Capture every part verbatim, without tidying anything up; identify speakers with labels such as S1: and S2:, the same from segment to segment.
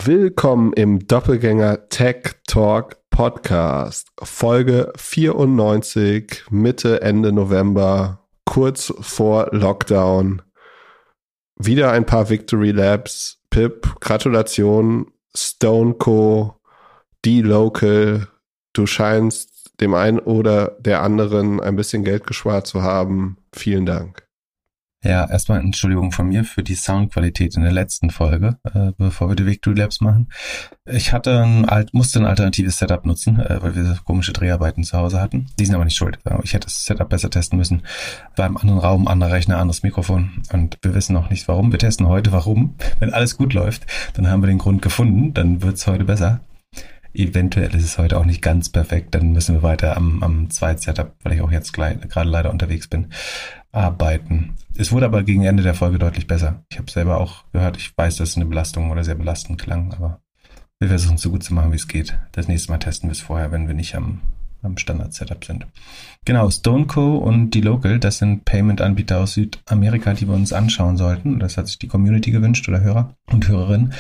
S1: Willkommen im Doppelgänger Tech Talk Podcast, Folge vierundneunzig, Mitte, Ende November, kurz vor Lockdown. Wieder ein paar Victory Labs. Pip, Gratulation, StoneCo, dLocal. Du scheinst dem einen oder der anderen ein bisschen Geld gespart zu haben. Vielen Dank.
S2: Ja, erstmal Entschuldigung von mir für die Soundqualität in der letzten Folge, äh, bevor wir die Victory Labs machen. Ich hatte ein, musste ein alternatives Setup nutzen, äh, weil wir komische Dreharbeiten zu Hause hatten. Die sind aber nicht schuld. Ich hätte das Setup besser testen müssen. Beim anderen Raum, anderer Rechner, anderes Mikrofon. Und wir wissen noch nicht warum. Wir testen heute warum. Wenn alles gut läuft, dann haben wir den Grund gefunden. Dann wird's heute besser. Eventuell ist es heute auch nicht ganz perfekt. Dann müssen wir weiter am, am zweiten Setup, weil ich auch jetzt gleich, gerade leider unterwegs bin, arbeiten. Es wurde aber gegen Ende der Folge deutlich besser. Ich habe selber auch gehört, ich weiß, dass es eine Belastung oder sehr belastend klang, aber wir versuchen es so gut zu machen, wie es geht. Das nächste Mal testen wir es vorher, wenn wir nicht am, am Standard-Setup sind. Genau, StoneCo und dLocal, das sind Payment-Anbieter aus Südamerika, die wir uns anschauen sollten. Das hat sich die Community gewünscht oder Hörer und Hörerinnen.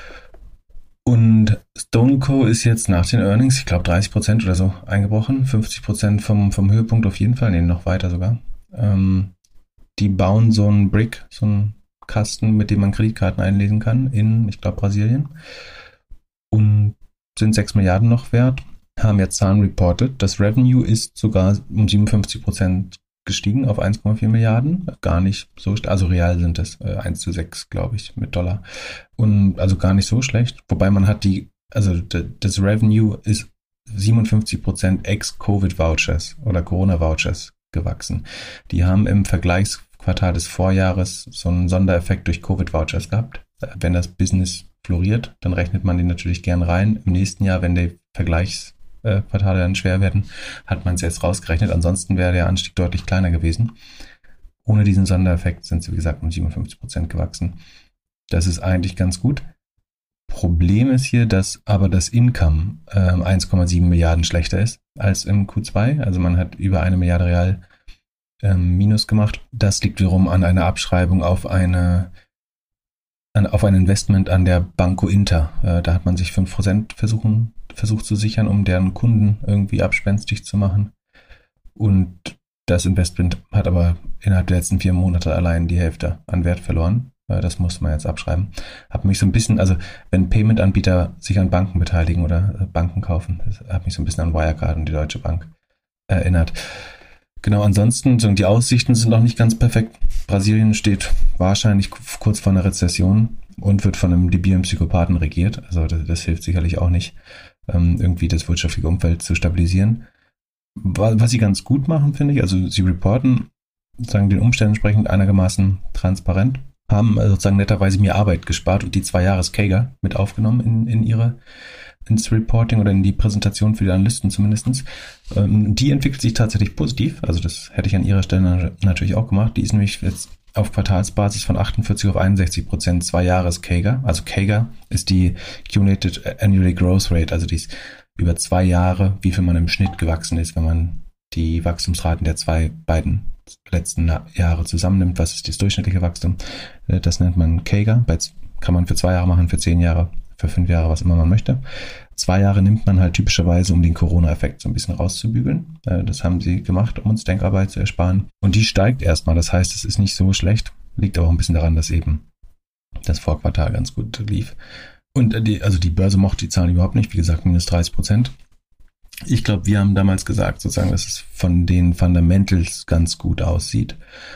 S2: Und StoneCo ist jetzt nach den Earnings, ich glaube dreißig Prozent oder so eingebrochen, fünfzig Prozent vom, vom Höhepunkt auf jeden Fall, nee, noch weiter sogar. Ähm, die bauen so einen Brick, so einen Kasten, mit dem man Kreditkarten einlesen kann in, ich glaube, Brasilien. Und sind sechs Milliarden noch wert, haben jetzt Zahlen reported. Das Revenue ist sogar um siebenundfünfzig Prozent gestiegen auf eins Komma vier Milliarden. Gar nicht so, also real sind es äh, eins zu sechs, glaube ich, mit Dollar. Und also gar nicht so schlecht. Wobei man hat die, also d- das Revenue ist siebenundfünfzig Prozent ex-Covid-Vouchers oder Corona-Vouchers gewachsen. Die haben im Vergleichsquartal des Vorjahres so einen Sondereffekt durch Covid-Vouchers gehabt. Wenn das Business floriert, dann rechnet man den natürlich gern rein. Im nächsten Jahr, wenn die Vergleichsquartale dann schwer werden, hat man es jetzt rausgerechnet. Ansonsten wäre der Anstieg deutlich kleiner gewesen. Ohne diesen Sondereffekt sind sie, wie gesagt, um siebenundfünfzig Prozent gewachsen. Das ist eigentlich ganz gut. Problem ist hier, dass aber das Income äh, eins Komma sieben Milliarden schlechter ist als im Q zwei. Also man hat über eine Milliarde real ähm, Minus gemacht. Das liegt wiederum an einer Abschreibung auf eine an, auf ein Investment an der Banco Inter. Äh, da hat man sich fünf Prozent versuchen, versucht zu sichern, um deren Kunden irgendwie abspenstig zu machen. Und das Investment hat aber innerhalb der letzten vier Monate allein die Hälfte an Wert verloren. Das muss man jetzt abschreiben. Hab mich so ein bisschen, also wenn Payment-Anbieter sich an Banken beteiligen oder Banken kaufen, das hat mich so ein bisschen an Wirecard und die Deutsche Bank erinnert. Genau, ansonsten sind die Aussichten sind noch nicht ganz perfekt. Brasilien steht wahrscheinlich kurz vor einer Rezession und wird von einem debilen Psychopathen regiert. Also das, das hilft sicherlich auch nicht, irgendwie das wirtschaftliche Umfeld zu stabilisieren. Was sie ganz gut machen, finde ich, also sie reporten, sagen den Umständen entsprechend einigermaßen transparent, haben sozusagen netterweise mir Arbeit gespart und die zwei Jahres C A G R mit aufgenommen in, in ihre, ins Reporting oder in die Präsentation für die Analysten zumindestens. Ähm, die entwickelt sich tatsächlich positiv, also das hätte ich an ihrer Stelle natürlich auch gemacht. Die ist nämlich jetzt auf Quartalsbasis von achtundvierzig auf einundsechzig Prozent zwei Jahres C A G R. Also C A G R ist die Cumulated Annual Growth Rate, also die ist über zwei Jahre, wie viel man im Schnitt gewachsen ist, wenn man die Wachstumsraten der zwei beiden letzten Jahre zusammennimmt. Was ist das durchschnittliche Wachstum? Das nennt man C A G R. Kann man für zwei Jahre machen, für zehn Jahre, für fünf Jahre, was immer man möchte. Zwei Jahre nimmt man halt typischerweise, um den Corona-Effekt so ein bisschen rauszubügeln. Das haben sie gemacht, um uns Denkarbeit zu ersparen. Und die steigt erstmal. Das heißt, es ist nicht so schlecht. Liegt aber auch ein bisschen daran, dass eben das Vorquartal ganz gut lief. Und die, also die Börse mochte die Zahlen überhaupt nicht. Wie gesagt, minus dreißig Prozent. Ich glaube, wir haben damals gesagt, sozusagen, dass es von den Fundamentals ganz gut aussieht,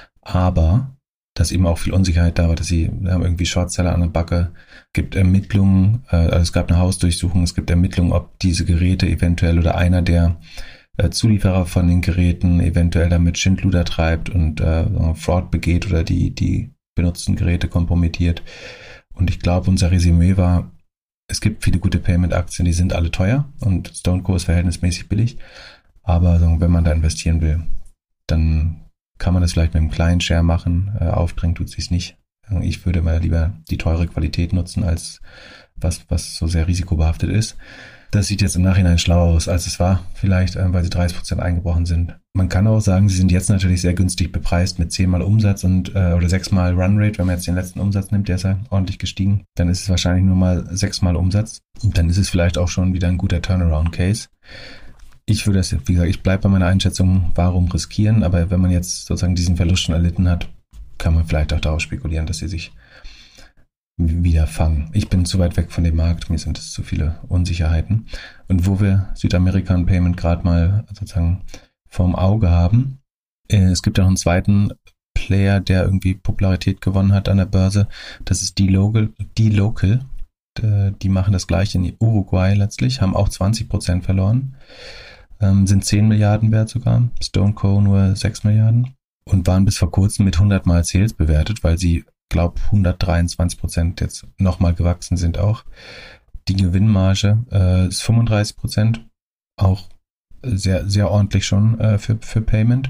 S2: aber dass eben auch viel Unsicherheit da war, dass sie haben irgendwie Shortseller an der Backe, gibt Ermittlungen, äh, also es gab eine Hausdurchsuchung, es gibt Ermittlungen, ob diese Geräte eventuell oder einer der äh, Zulieferer von den Geräten eventuell damit Schindluder treibt und äh, Fraud begeht oder die die benutzten Geräte kompromittiert. Und ich glaube, unser Resümee war, es gibt viele gute Payment-Aktien, die sind alle teuer und StoneCo ist verhältnismäßig billig. Aber wenn man da investieren will, dann kann man das vielleicht mit einem kleinen Share machen. Aufdrängen tut es sich nicht. Ich würde mal lieber die teure Qualität nutzen, als was, was so sehr risikobehaftet ist. Das sieht jetzt im Nachhinein schlauer aus, als es war, vielleicht, weil sie dreißig Prozent eingebrochen sind. Man kann auch sagen, sie sind jetzt natürlich sehr günstig bepreist mit zehnmal Umsats und äh, oder sechsmal Runrate. Wenn man jetzt den letzten Umsatz nimmt, der ist ja ordentlich gestiegen, dann ist es wahrscheinlich nur mal sechsmal Umsatz. Und dann ist es vielleicht auch schon wieder ein guter Turnaround-Case. Ich würde das, wie gesagt, ich bleibe bei meiner Einschätzung, warum riskieren, aber wenn man jetzt sozusagen diesen Verlust schon erlitten hat, kann man vielleicht auch darauf spekulieren, dass sie sich wieder fangen. Ich bin zu weit weg von dem Markt, mir sind es zu viele Unsicherheiten. Und wo wir Südamerika und Payment gerade mal sozusagen vorm Auge haben, äh, es gibt ja noch einen zweiten Player, der irgendwie Popularität gewonnen hat an der Börse, das ist D-Local, D-Local. Äh, die machen das gleiche in Uruguay letztlich, haben auch zwanzig Prozent verloren, ähm, sind zehn Milliarden wert sogar, StoneCo nur sechs Milliarden und waren bis vor kurzem mit hundert Mal Sales bewertet, weil sie glaube hundertdreiundzwanzig Prozent jetzt nochmal gewachsen sind auch. Die Gewinnmarge äh, ist fünfunddreißig Prozent, auch sehr, sehr ordentlich schon äh, für, für Payment.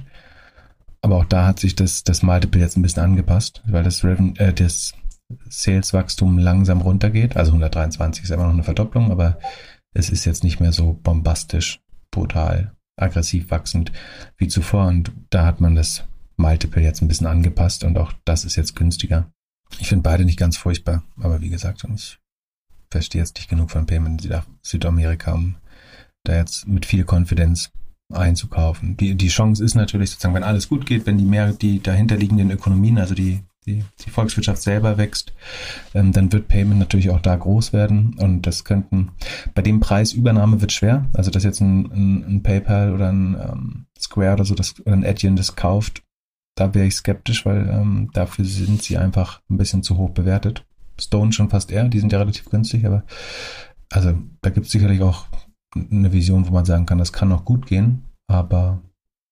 S2: Aber auch da hat sich das, das Multiple jetzt ein bisschen angepasst, weil das, Reven- äh, das Sales-Wachstum langsam runtergeht. Also hundertdreiundzwanzig ist immer noch eine Verdopplung, aber es ist jetzt nicht mehr so bombastisch, brutal, aggressiv wachsend wie zuvor. Und da hat man das Multiple jetzt ein bisschen angepasst und auch das ist jetzt günstiger. Ich finde beide nicht ganz furchtbar, aber wie gesagt, ich verstehe jetzt nicht genug von Payment in Südamerika, um da jetzt mit viel Confidence einzukaufen. Die, die Chance ist natürlich sozusagen, wenn alles gut geht, wenn die mehr, die dahinterliegenden Ökonomien, also die, die, die Volkswirtschaft selber wächst, ähm, dann wird Payment natürlich auch da groß werden und das könnten, bei dem Preis Übernahme wird schwer, also dass jetzt ein, ein, ein PayPal oder ein ähm, Square oder so, das, oder ein Adyen das kauft, da wäre ich skeptisch, weil ähm, dafür sind sie einfach ein bisschen zu hoch bewertet. Stone schon fast eher, die sind ja relativ günstig, aber also da gibt es sicherlich auch eine Vision, wo man sagen kann, das kann noch gut gehen, aber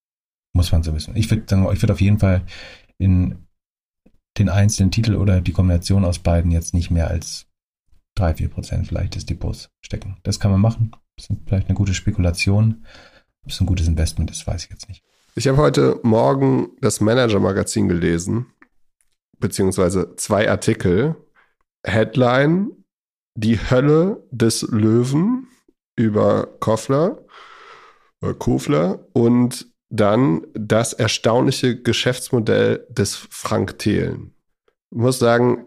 S2: muss man so wissen. Ich würde sagen, ich würde auf jeden Fall in den einzelnen Titel oder die Kombination aus beiden jetzt nicht mehr als drei, vier Prozent vielleicht des Depots stecken. Das kann man machen. Das ist vielleicht eine gute Spekulation. Ob es ein gutes Investment ist, weiß ich jetzt nicht.
S1: Ich habe heute Morgen das Manager-Magazin gelesen, beziehungsweise zwei Artikel. Headline: Die Hölle des Löwen über Kofler, äh, Kofler und dann das erstaunliche Geschäftsmodell des Frank Thelen. Ich muss sagen,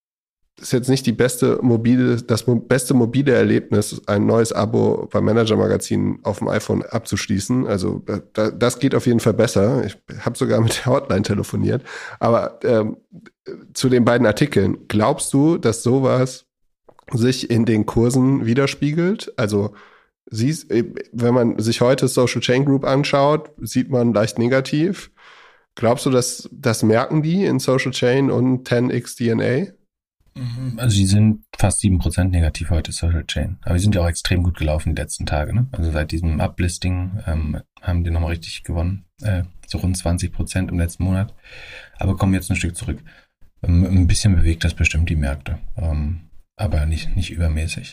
S1: ist jetzt nicht die beste mobile, das beste mobile Erlebnis, ein neues Abo beim Manager-Magazin auf dem iPhone abzuschließen. Also da, das geht auf jeden Fall besser. Ich habe sogar mit der Hotline telefoniert. Aber ähm, zu den beiden Artikeln, glaubst du, dass sowas sich in den Kursen widerspiegelt? Also siehst, wenn man sich heute Social Chain Group anschaut, sieht man leicht negativ. Glaubst du, dass das merken die in Social Chain und zehn x D N A?
S2: Also die sind fast sieben Prozent negativ heute, Social Chain. Aber die sind ja auch extrem gut gelaufen die letzten Tage. Ne? Also seit diesem Uplisting ähm, haben die nochmal richtig gewonnen. Äh, so rund zwanzig Prozent im letzten Monat. Aber kommen jetzt ein Stück zurück. Ähm, ein bisschen bewegt das bestimmt die Märkte. Ähm, aber nicht, nicht übermäßig,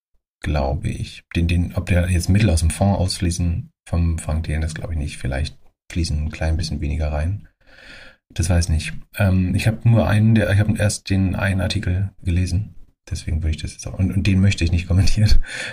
S2: glaube ich. Den, den, ob der jetzt Mittel aus dem Fonds ausfließen vom Frank Thelen, das glaube ich nicht. Vielleicht fließen ein klein bisschen weniger rein. Das weiß ich nicht. Ähm, ich habe nur einen, der, ich habe erst den einen Artikel gelesen. Deswegen würde ich das jetzt auch, und, und den möchte ich nicht kommentieren.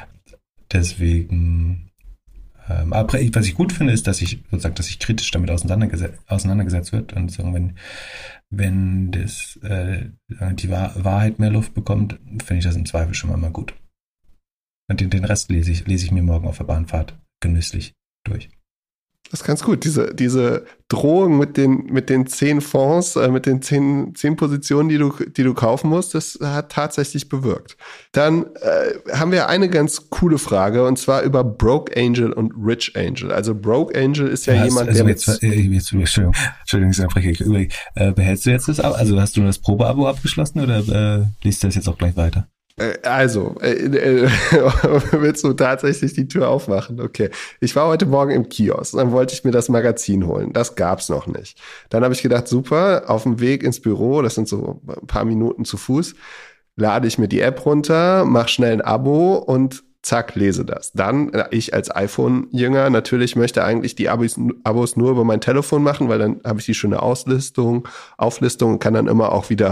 S2: Deswegen, ähm, aber was ich gut finde, ist, dass ich sozusagen, dass sich kritisch damit auseinandergesetzt, auseinandergesetzt wird und sagen, wenn, wenn das, äh, die Wahrheit mehr Luft bekommt, finde ich das im Zweifel schon mal, mal gut. Und den, den Rest lese ich, lese ich mir morgen auf der Bahnfahrt genüsslich durch.
S1: Das ist ganz gut. Diese, diese Drohung mit den, mit den zehn Fonds, äh, mit den zehn, zehn Positionen, die du, die du kaufen musst, das hat tatsächlich bewirkt. Dann äh, haben wir eine ganz coole Frage, und zwar über Broke Angel und Rich Angel. Also Broke Angel ist ja, ja jemand,
S2: also
S1: der
S2: jetzt, jetzt, jetzt, Entschuldigung, Entschuldigung, ich spreche ich äh, behältst du jetzt das ab? Also hast du das Probeabo abgeschlossen oder äh, liest du das jetzt auch gleich weiter?
S1: Also, äh, äh, willst du tatsächlich die Tür aufmachen? Okay. Ich war heute Morgen im Kiosk, dann wollte ich mir das Magazin holen. Das gab's noch nicht. Dann habe ich gedacht, super, auf dem Weg ins Büro, das sind so ein paar Minuten zu Fuß, lade ich mir die App runter, mach schnell ein Abo und zack, lese das. Dann, ich als iPhone-Jünger natürlich möchte eigentlich die Abos, Abos nur über mein Telefon machen, weil dann habe ich die schöne Auslistung, Auflistung und kann dann immer auch wieder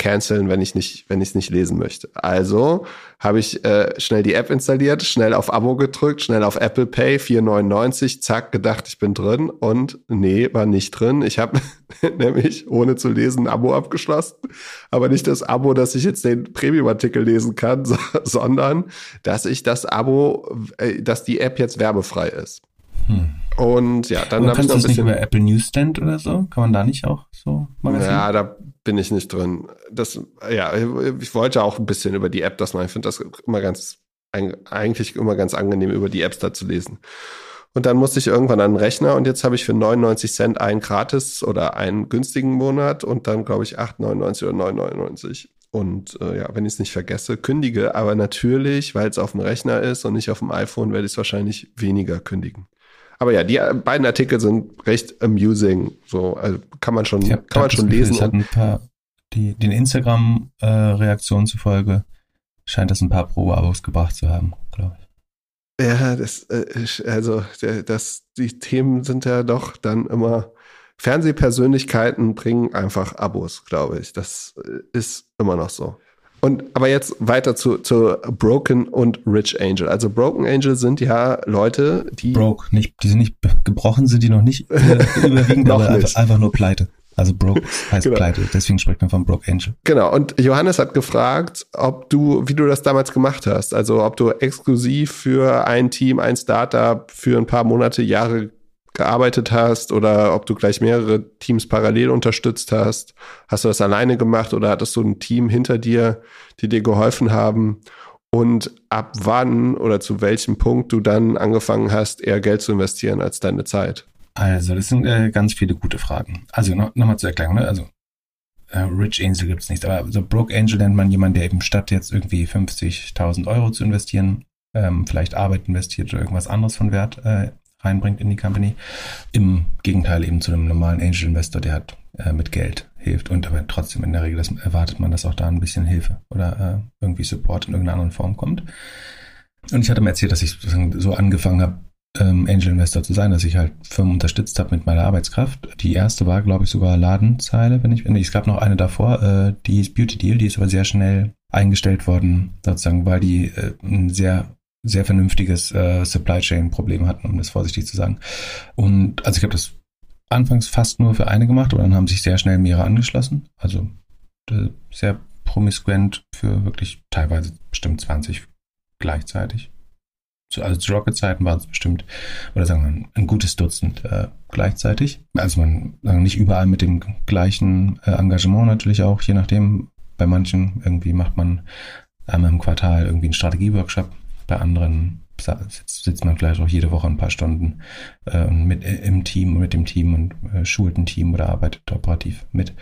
S1: canceln, wenn ich nicht, wenn ich es nicht lesen möchte. Also habe ich äh, schnell die App installiert, schnell auf Abo gedrückt, schnell auf Apple Pay, vier neunundneunzig, zack, gedacht, ich bin drin und nee, war nicht drin. Ich habe nämlich ohne zu lesen ein Abo abgeschlossen, aber nicht das Abo, dass ich jetzt den Premium-Artikel lesen kann, so, sondern dass ich das Abo, äh, dass die App jetzt werbefrei ist.
S2: Hm.
S1: Und ja, dann habe ich noch ein
S2: bisschen... Kannst du das nicht über Apple Newsstand oder so? Kann man da nicht auch so Magazin?
S1: Ja, da bin ich nicht drin. Das, ja, ich wollte auch ein bisschen über die App das machen. Ich finde das immer ganz, eigentlich immer ganz angenehm, über die Apps da zu lesen. Und dann musste ich irgendwann an den Rechner und jetzt habe ich für neunundneunzig Cent einen gratis oder einen günstigen Monat und dann, glaube ich, acht neunundneunzig oder neun neunundneunzig. Und äh, ja, wenn ich es nicht vergesse, kündige. Aber natürlich, weil es auf dem Rechner ist und nicht auf dem iPhone, werde ich es wahrscheinlich weniger kündigen. Aber ja, die beiden Artikel sind recht amusing. So, also kann man schon, kann man schon lesen.
S2: Es hat ein paar, die, den Instagram-Reaktionen zufolge scheint das ein paar Probeabos gebracht zu haben, glaube ich.
S1: Ja, das, also, das, die Themen sind ja doch dann immer, Fernsehpersönlichkeiten bringen einfach Abos, glaube ich. Das ist immer noch so. Und aber jetzt weiter zu, zu Broken und Rich Angel. Also Broken Angel sind ja Leute, die...
S2: Broke, nicht, die sind nicht, gebrochen sind die noch nicht äh, überwiegend,
S1: noch
S2: aber
S1: nicht.
S2: Einfach, einfach nur pleite. Also broke heißt
S1: genau.
S2: pleite, deswegen spricht man von Broke Angel.
S1: Genau, und Johannes hat gefragt, ob du, wie du das damals gemacht hast. Also ob du exklusiv für ein Team, ein Startup für ein paar Monate, Jahre gearbeitet hast oder ob du gleich mehrere Teams parallel unterstützt hast. Hast du das alleine gemacht oder hattest du ein Team hinter dir, die dir geholfen haben? Und ab wann oder zu welchem Punkt du dann angefangen hast, eher Geld zu investieren als deine Zeit?
S2: Also, das sind äh, ganz viele gute Fragen. Also, noch, noch mal zur Erklärung, ne? Also, äh, Rich Angel gibt es nicht, aber so Broke Angel nennt man jemanden, der eben statt jetzt irgendwie fünfzigtausend Euro zu investieren, ähm, vielleicht Arbeit investiert oder irgendwas anderes von Wert äh, reinbringt in die Company. Im Gegenteil eben zu einem normalen Angel-Investor, der hat äh, mit Geld hilft und aber trotzdem in der Regel das erwartet man, dass auch da ein bisschen Hilfe oder äh, irgendwie Support in irgendeiner anderen Form kommt. Und ich hatte mir erzählt, dass ich so angefangen habe, ähm, Angel-Investor zu sein, dass ich halt Firmen unterstützt habe mit meiner Arbeitskraft. Die erste war, glaube ich, sogar Ladenzeile, wenn ich, nee, es gab noch eine davor, äh, die ist Beauty Deal, die ist aber sehr schnell eingestellt worden, sozusagen, weil die äh, ein sehr sehr vernünftiges äh, Supply Chain Problem hatten, um das vorsichtig zu sagen. Und also ich habe das anfangs fast nur für eine gemacht, aber dann haben sich sehr schnell mehrere angeschlossen. Also äh, sehr promiskuent für wirklich teilweise bestimmt zwanzig gleichzeitig. Zu, also zu Rocket-Zeiten waren es bestimmt, oder sagen wir ein, ein gutes Dutzend äh, gleichzeitig. Also man sagen, nicht überall mit dem gleichen äh, Engagement natürlich auch, je nachdem. Bei manchen irgendwie macht man einmal im Quartal irgendwie einen Strategieworkshop. Bei anderen sitzt, sitzt man vielleicht auch jede Woche ein paar Stunden äh, mit im Team, mit dem Team und äh, schult ein Team oder arbeitet operativ mit.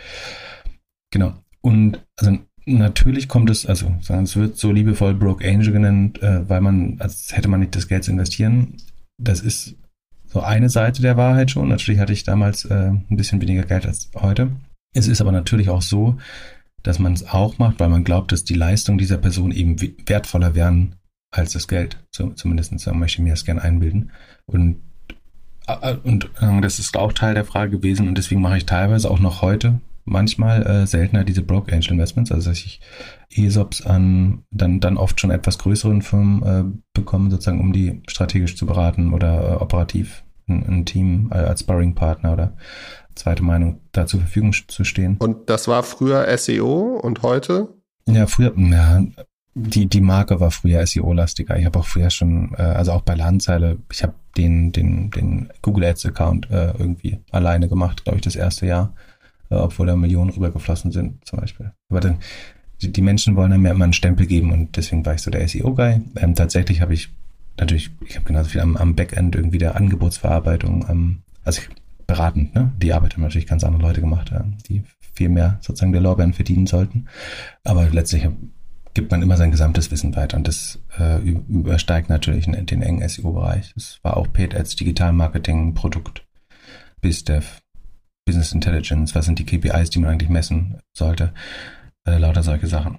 S2: Genau. Und also natürlich kommt es, also es wird so liebevoll Broke Angel genannt, äh, weil man, als hätte man nicht das Geld zu investieren. Das ist so eine Seite der Wahrheit schon. Natürlich hatte ich damals äh, ein bisschen weniger Geld als heute. Es ist aber natürlich auch so, dass man es auch macht, weil man glaubt, dass die Leistung dieser Person eben wertvoller wären als das Geld. So, zumindest so möchte ich mir das gerne einbilden. Und, und äh, das ist auch Teil der Frage gewesen und deswegen mache ich teilweise auch noch heute manchmal äh, seltener diese Broke Angel Investments, also dass ich E S O Ps an dann, dann oft schon etwas größeren Firmen äh, bekomme, sozusagen, um die strategisch zu beraten oder äh, operativ ein, ein Team äh, als Sparring-Partner oder zweite Meinung da zur Verfügung zu stehen.
S1: Und das war früher S E O und heute?
S2: Ja, früher, ja, die, die Marke war früher S E O-lastiger. Ich habe auch früher schon, äh, also auch bei Ladenzeile, ich habe den, den, den Google Ads-Account äh, irgendwie alleine gemacht, glaube ich, das erste Jahr, äh, obwohl da Millionen rübergeflossen sind, zum Beispiel. Aber dann, die, die Menschen wollen dann mir immer einen Stempel geben und deswegen war ich so der S E O-Guy. Ähm, tatsächlich habe ich natürlich, ich habe genauso viel am, am Backend irgendwie der Angebotsverarbeitung, ähm, also ich, beratend, ne? Die Arbeit haben natürlich ganz andere Leute gemacht, ja, die viel mehr sozusagen der Lorbeeren verdienen sollten. Aber letztlich gibt man immer sein gesamtes Wissen weiter und das äh, übersteigt natürlich den, den engen S E O-Bereich. Das war auch Paid Ads, Digital-Marketing, Produkt, BizDev, Business Intelligence, was sind die K P Is, die man eigentlich messen sollte, äh, lauter solche Sachen.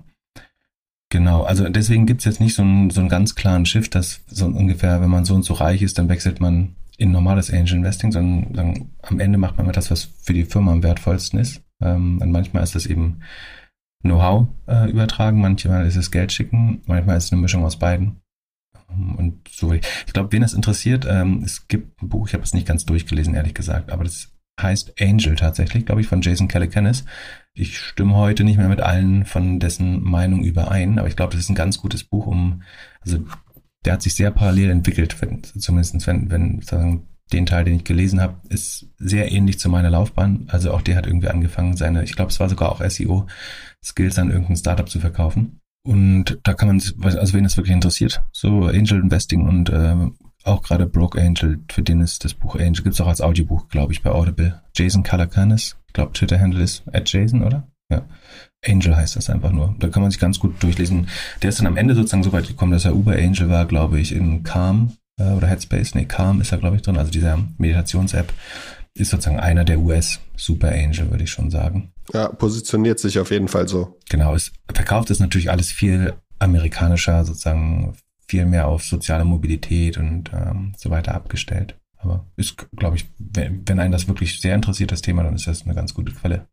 S2: Genau, also deswegen gibt es jetzt nicht so einen, so einen ganz klaren Shift, dass so ungefähr, wenn man so und so reich ist, dann wechselt man in normales Angel Investing, sondern dann, am Ende macht man immer das, was für die Firma am wertvollsten ist. Ähm, und manchmal ist das eben Know-how äh, übertragen, manchmal ist es Geld schicken, manchmal ist es eine Mischung aus beiden. Und so, ich glaube, wen das interessiert, ähm, es gibt ein Buch, ich habe es nicht ganz durchgelesen, ehrlich gesagt, aber das heißt Angel tatsächlich, glaube ich, von Jason Calacanis. Ich stimme heute nicht mehr mit allen von dessen Meinung überein, aber ich glaube, das ist ein ganz gutes Buch, um, also der hat sich sehr parallel entwickelt, wenn, zumindest wenn, wenn sagen, den Teil, den ich gelesen habe, ist sehr ähnlich zu meiner Laufbahn. Also auch der hat irgendwie angefangen, seine, ich glaube, es war sogar auch S E O-Skills an irgendein Startup zu verkaufen. Und da kann man, also wen das wirklich interessiert, so Angel Investing und äh, auch gerade Broke Angel, für den ist das Buch Angel, gibt's auch als Audiobuch, glaube ich, bei Audible. Jason Calacanis, ich glaube, Twitter-Handle ist at Jason, oder? Ja. Angel heißt das einfach nur. Da kann man sich ganz gut durchlesen. Der ist dann am Ende sozusagen so weit gekommen, dass er Uber Angel war, glaube ich, in Calm äh, oder Headspace. Nee, Calm ist er, glaube ich, drin. Also dieser Meditations-App ist sozusagen einer der U S-Super Angel, würde ich schon sagen.
S1: Ja, positioniert sich auf jeden Fall so.
S2: Genau, es verkauft ist natürlich alles viel amerikanischer, sozusagen viel mehr auf soziale Mobilität und ähm, so weiter abgestellt. Aber ist, glaube ich, wenn, wenn einen das wirklich sehr interessiert, das Thema, dann ist das eine ganz gute Quelle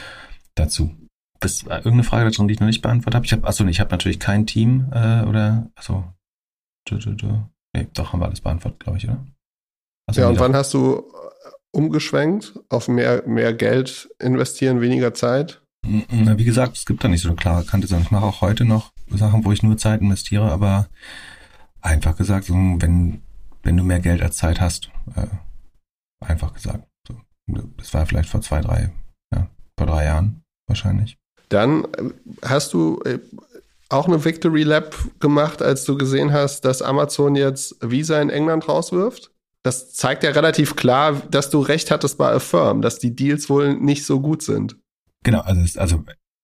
S2: dazu. Das war irgendeine Frage dazu, die ich noch nicht beantwortet habe. Ich habe, achso, ich habe natürlich kein Team äh, oder, achso, du, du, du. Nee, doch, haben wir alles beantwortet, glaube ich, oder? Achso,
S1: ja, und wann hast du umgeschwenkt auf mehr, mehr Geld investieren, weniger Zeit?
S2: Wie gesagt, es gibt da nicht so eine klare Kante, sondern ich mache auch heute noch Sachen, wo ich nur Zeit investiere, aber einfach gesagt, so, wenn, wenn du mehr Geld als Zeit hast, äh, einfach gesagt. So. Das war vielleicht vor zwei, drei, ja, vor drei Jahren wahrscheinlich.
S1: Dann hast du auch eine Victory Lap gemacht, als du gesehen hast, dass Amazon jetzt Visa in England rauswirft? Das zeigt ja relativ klar, dass du recht hattest bei Affirm, dass die Deals wohl nicht so gut sind.
S2: Genau, also, also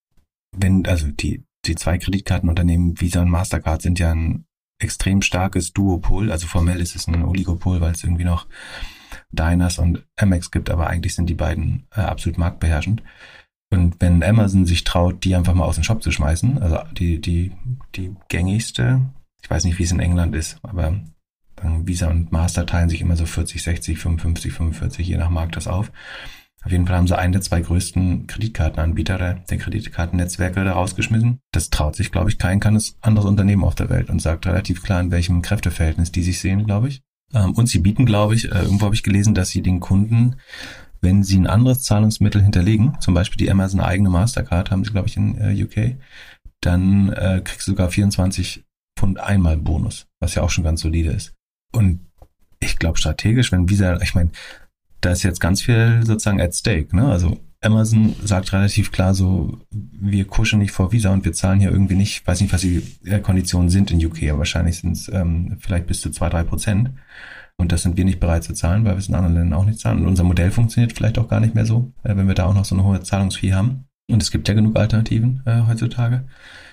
S2: wenn, also die, die zwei Kreditkartenunternehmen Visa und Mastercard sind ja ein extrem starkes Duopol, also formell ist es ein Oligopol, weil es irgendwie noch Diners und Amex gibt, aber eigentlich sind die beiden äh, absolut marktbeherrschend. Und wenn Amazon sich traut, die einfach mal aus dem Shop zu schmeißen, also die, die, die gängigste, ich weiß nicht, wie es in England ist, aber Visa und Master teilen sich immer so vierzig, sechzig, fünfundfünfzig, fünfundvierzig, je nach Markt das auf. Auf jeden Fall haben sie einen der zwei größten Kreditkartenanbieter der, der Kreditkartennetzwerke da rausgeschmissen. Das traut sich, glaube ich, kein anderes Unternehmen auf der Welt und sagt relativ klar, in welchem Kräfteverhältnis die sich sehen, glaube ich. Und sie bieten, glaube ich, irgendwo habe ich gelesen, dass sie den Kunden, wenn sie ein anderes Zahlungsmittel hinterlegen, zum Beispiel die Amazon eigene Mastercard, haben sie, glaube ich, in U K, dann äh, kriegst du sogar vierundzwanzig Pfund einmal Bonus, was ja auch schon ganz solide ist. Und ich glaube strategisch, wenn Visa, ich meine, da ist jetzt ganz viel sozusagen at stake, ne? Also Amazon sagt relativ klar so, wir kuschen nicht vor Visa und wir zahlen hier irgendwie nicht, weiß nicht, was die Konditionen sind in U K, aber wahrscheinlich sind es ähm, vielleicht bis zu zwei, drei Prozent. Und das sind wir nicht bereit zu zahlen, weil wir es in anderen Ländern auch nicht zahlen. Und unser Modell funktioniert vielleicht auch gar nicht mehr so, äh, wenn wir da auch noch so eine hohe Zahlungsfee haben. Und es gibt ja genug Alternativen äh, heutzutage.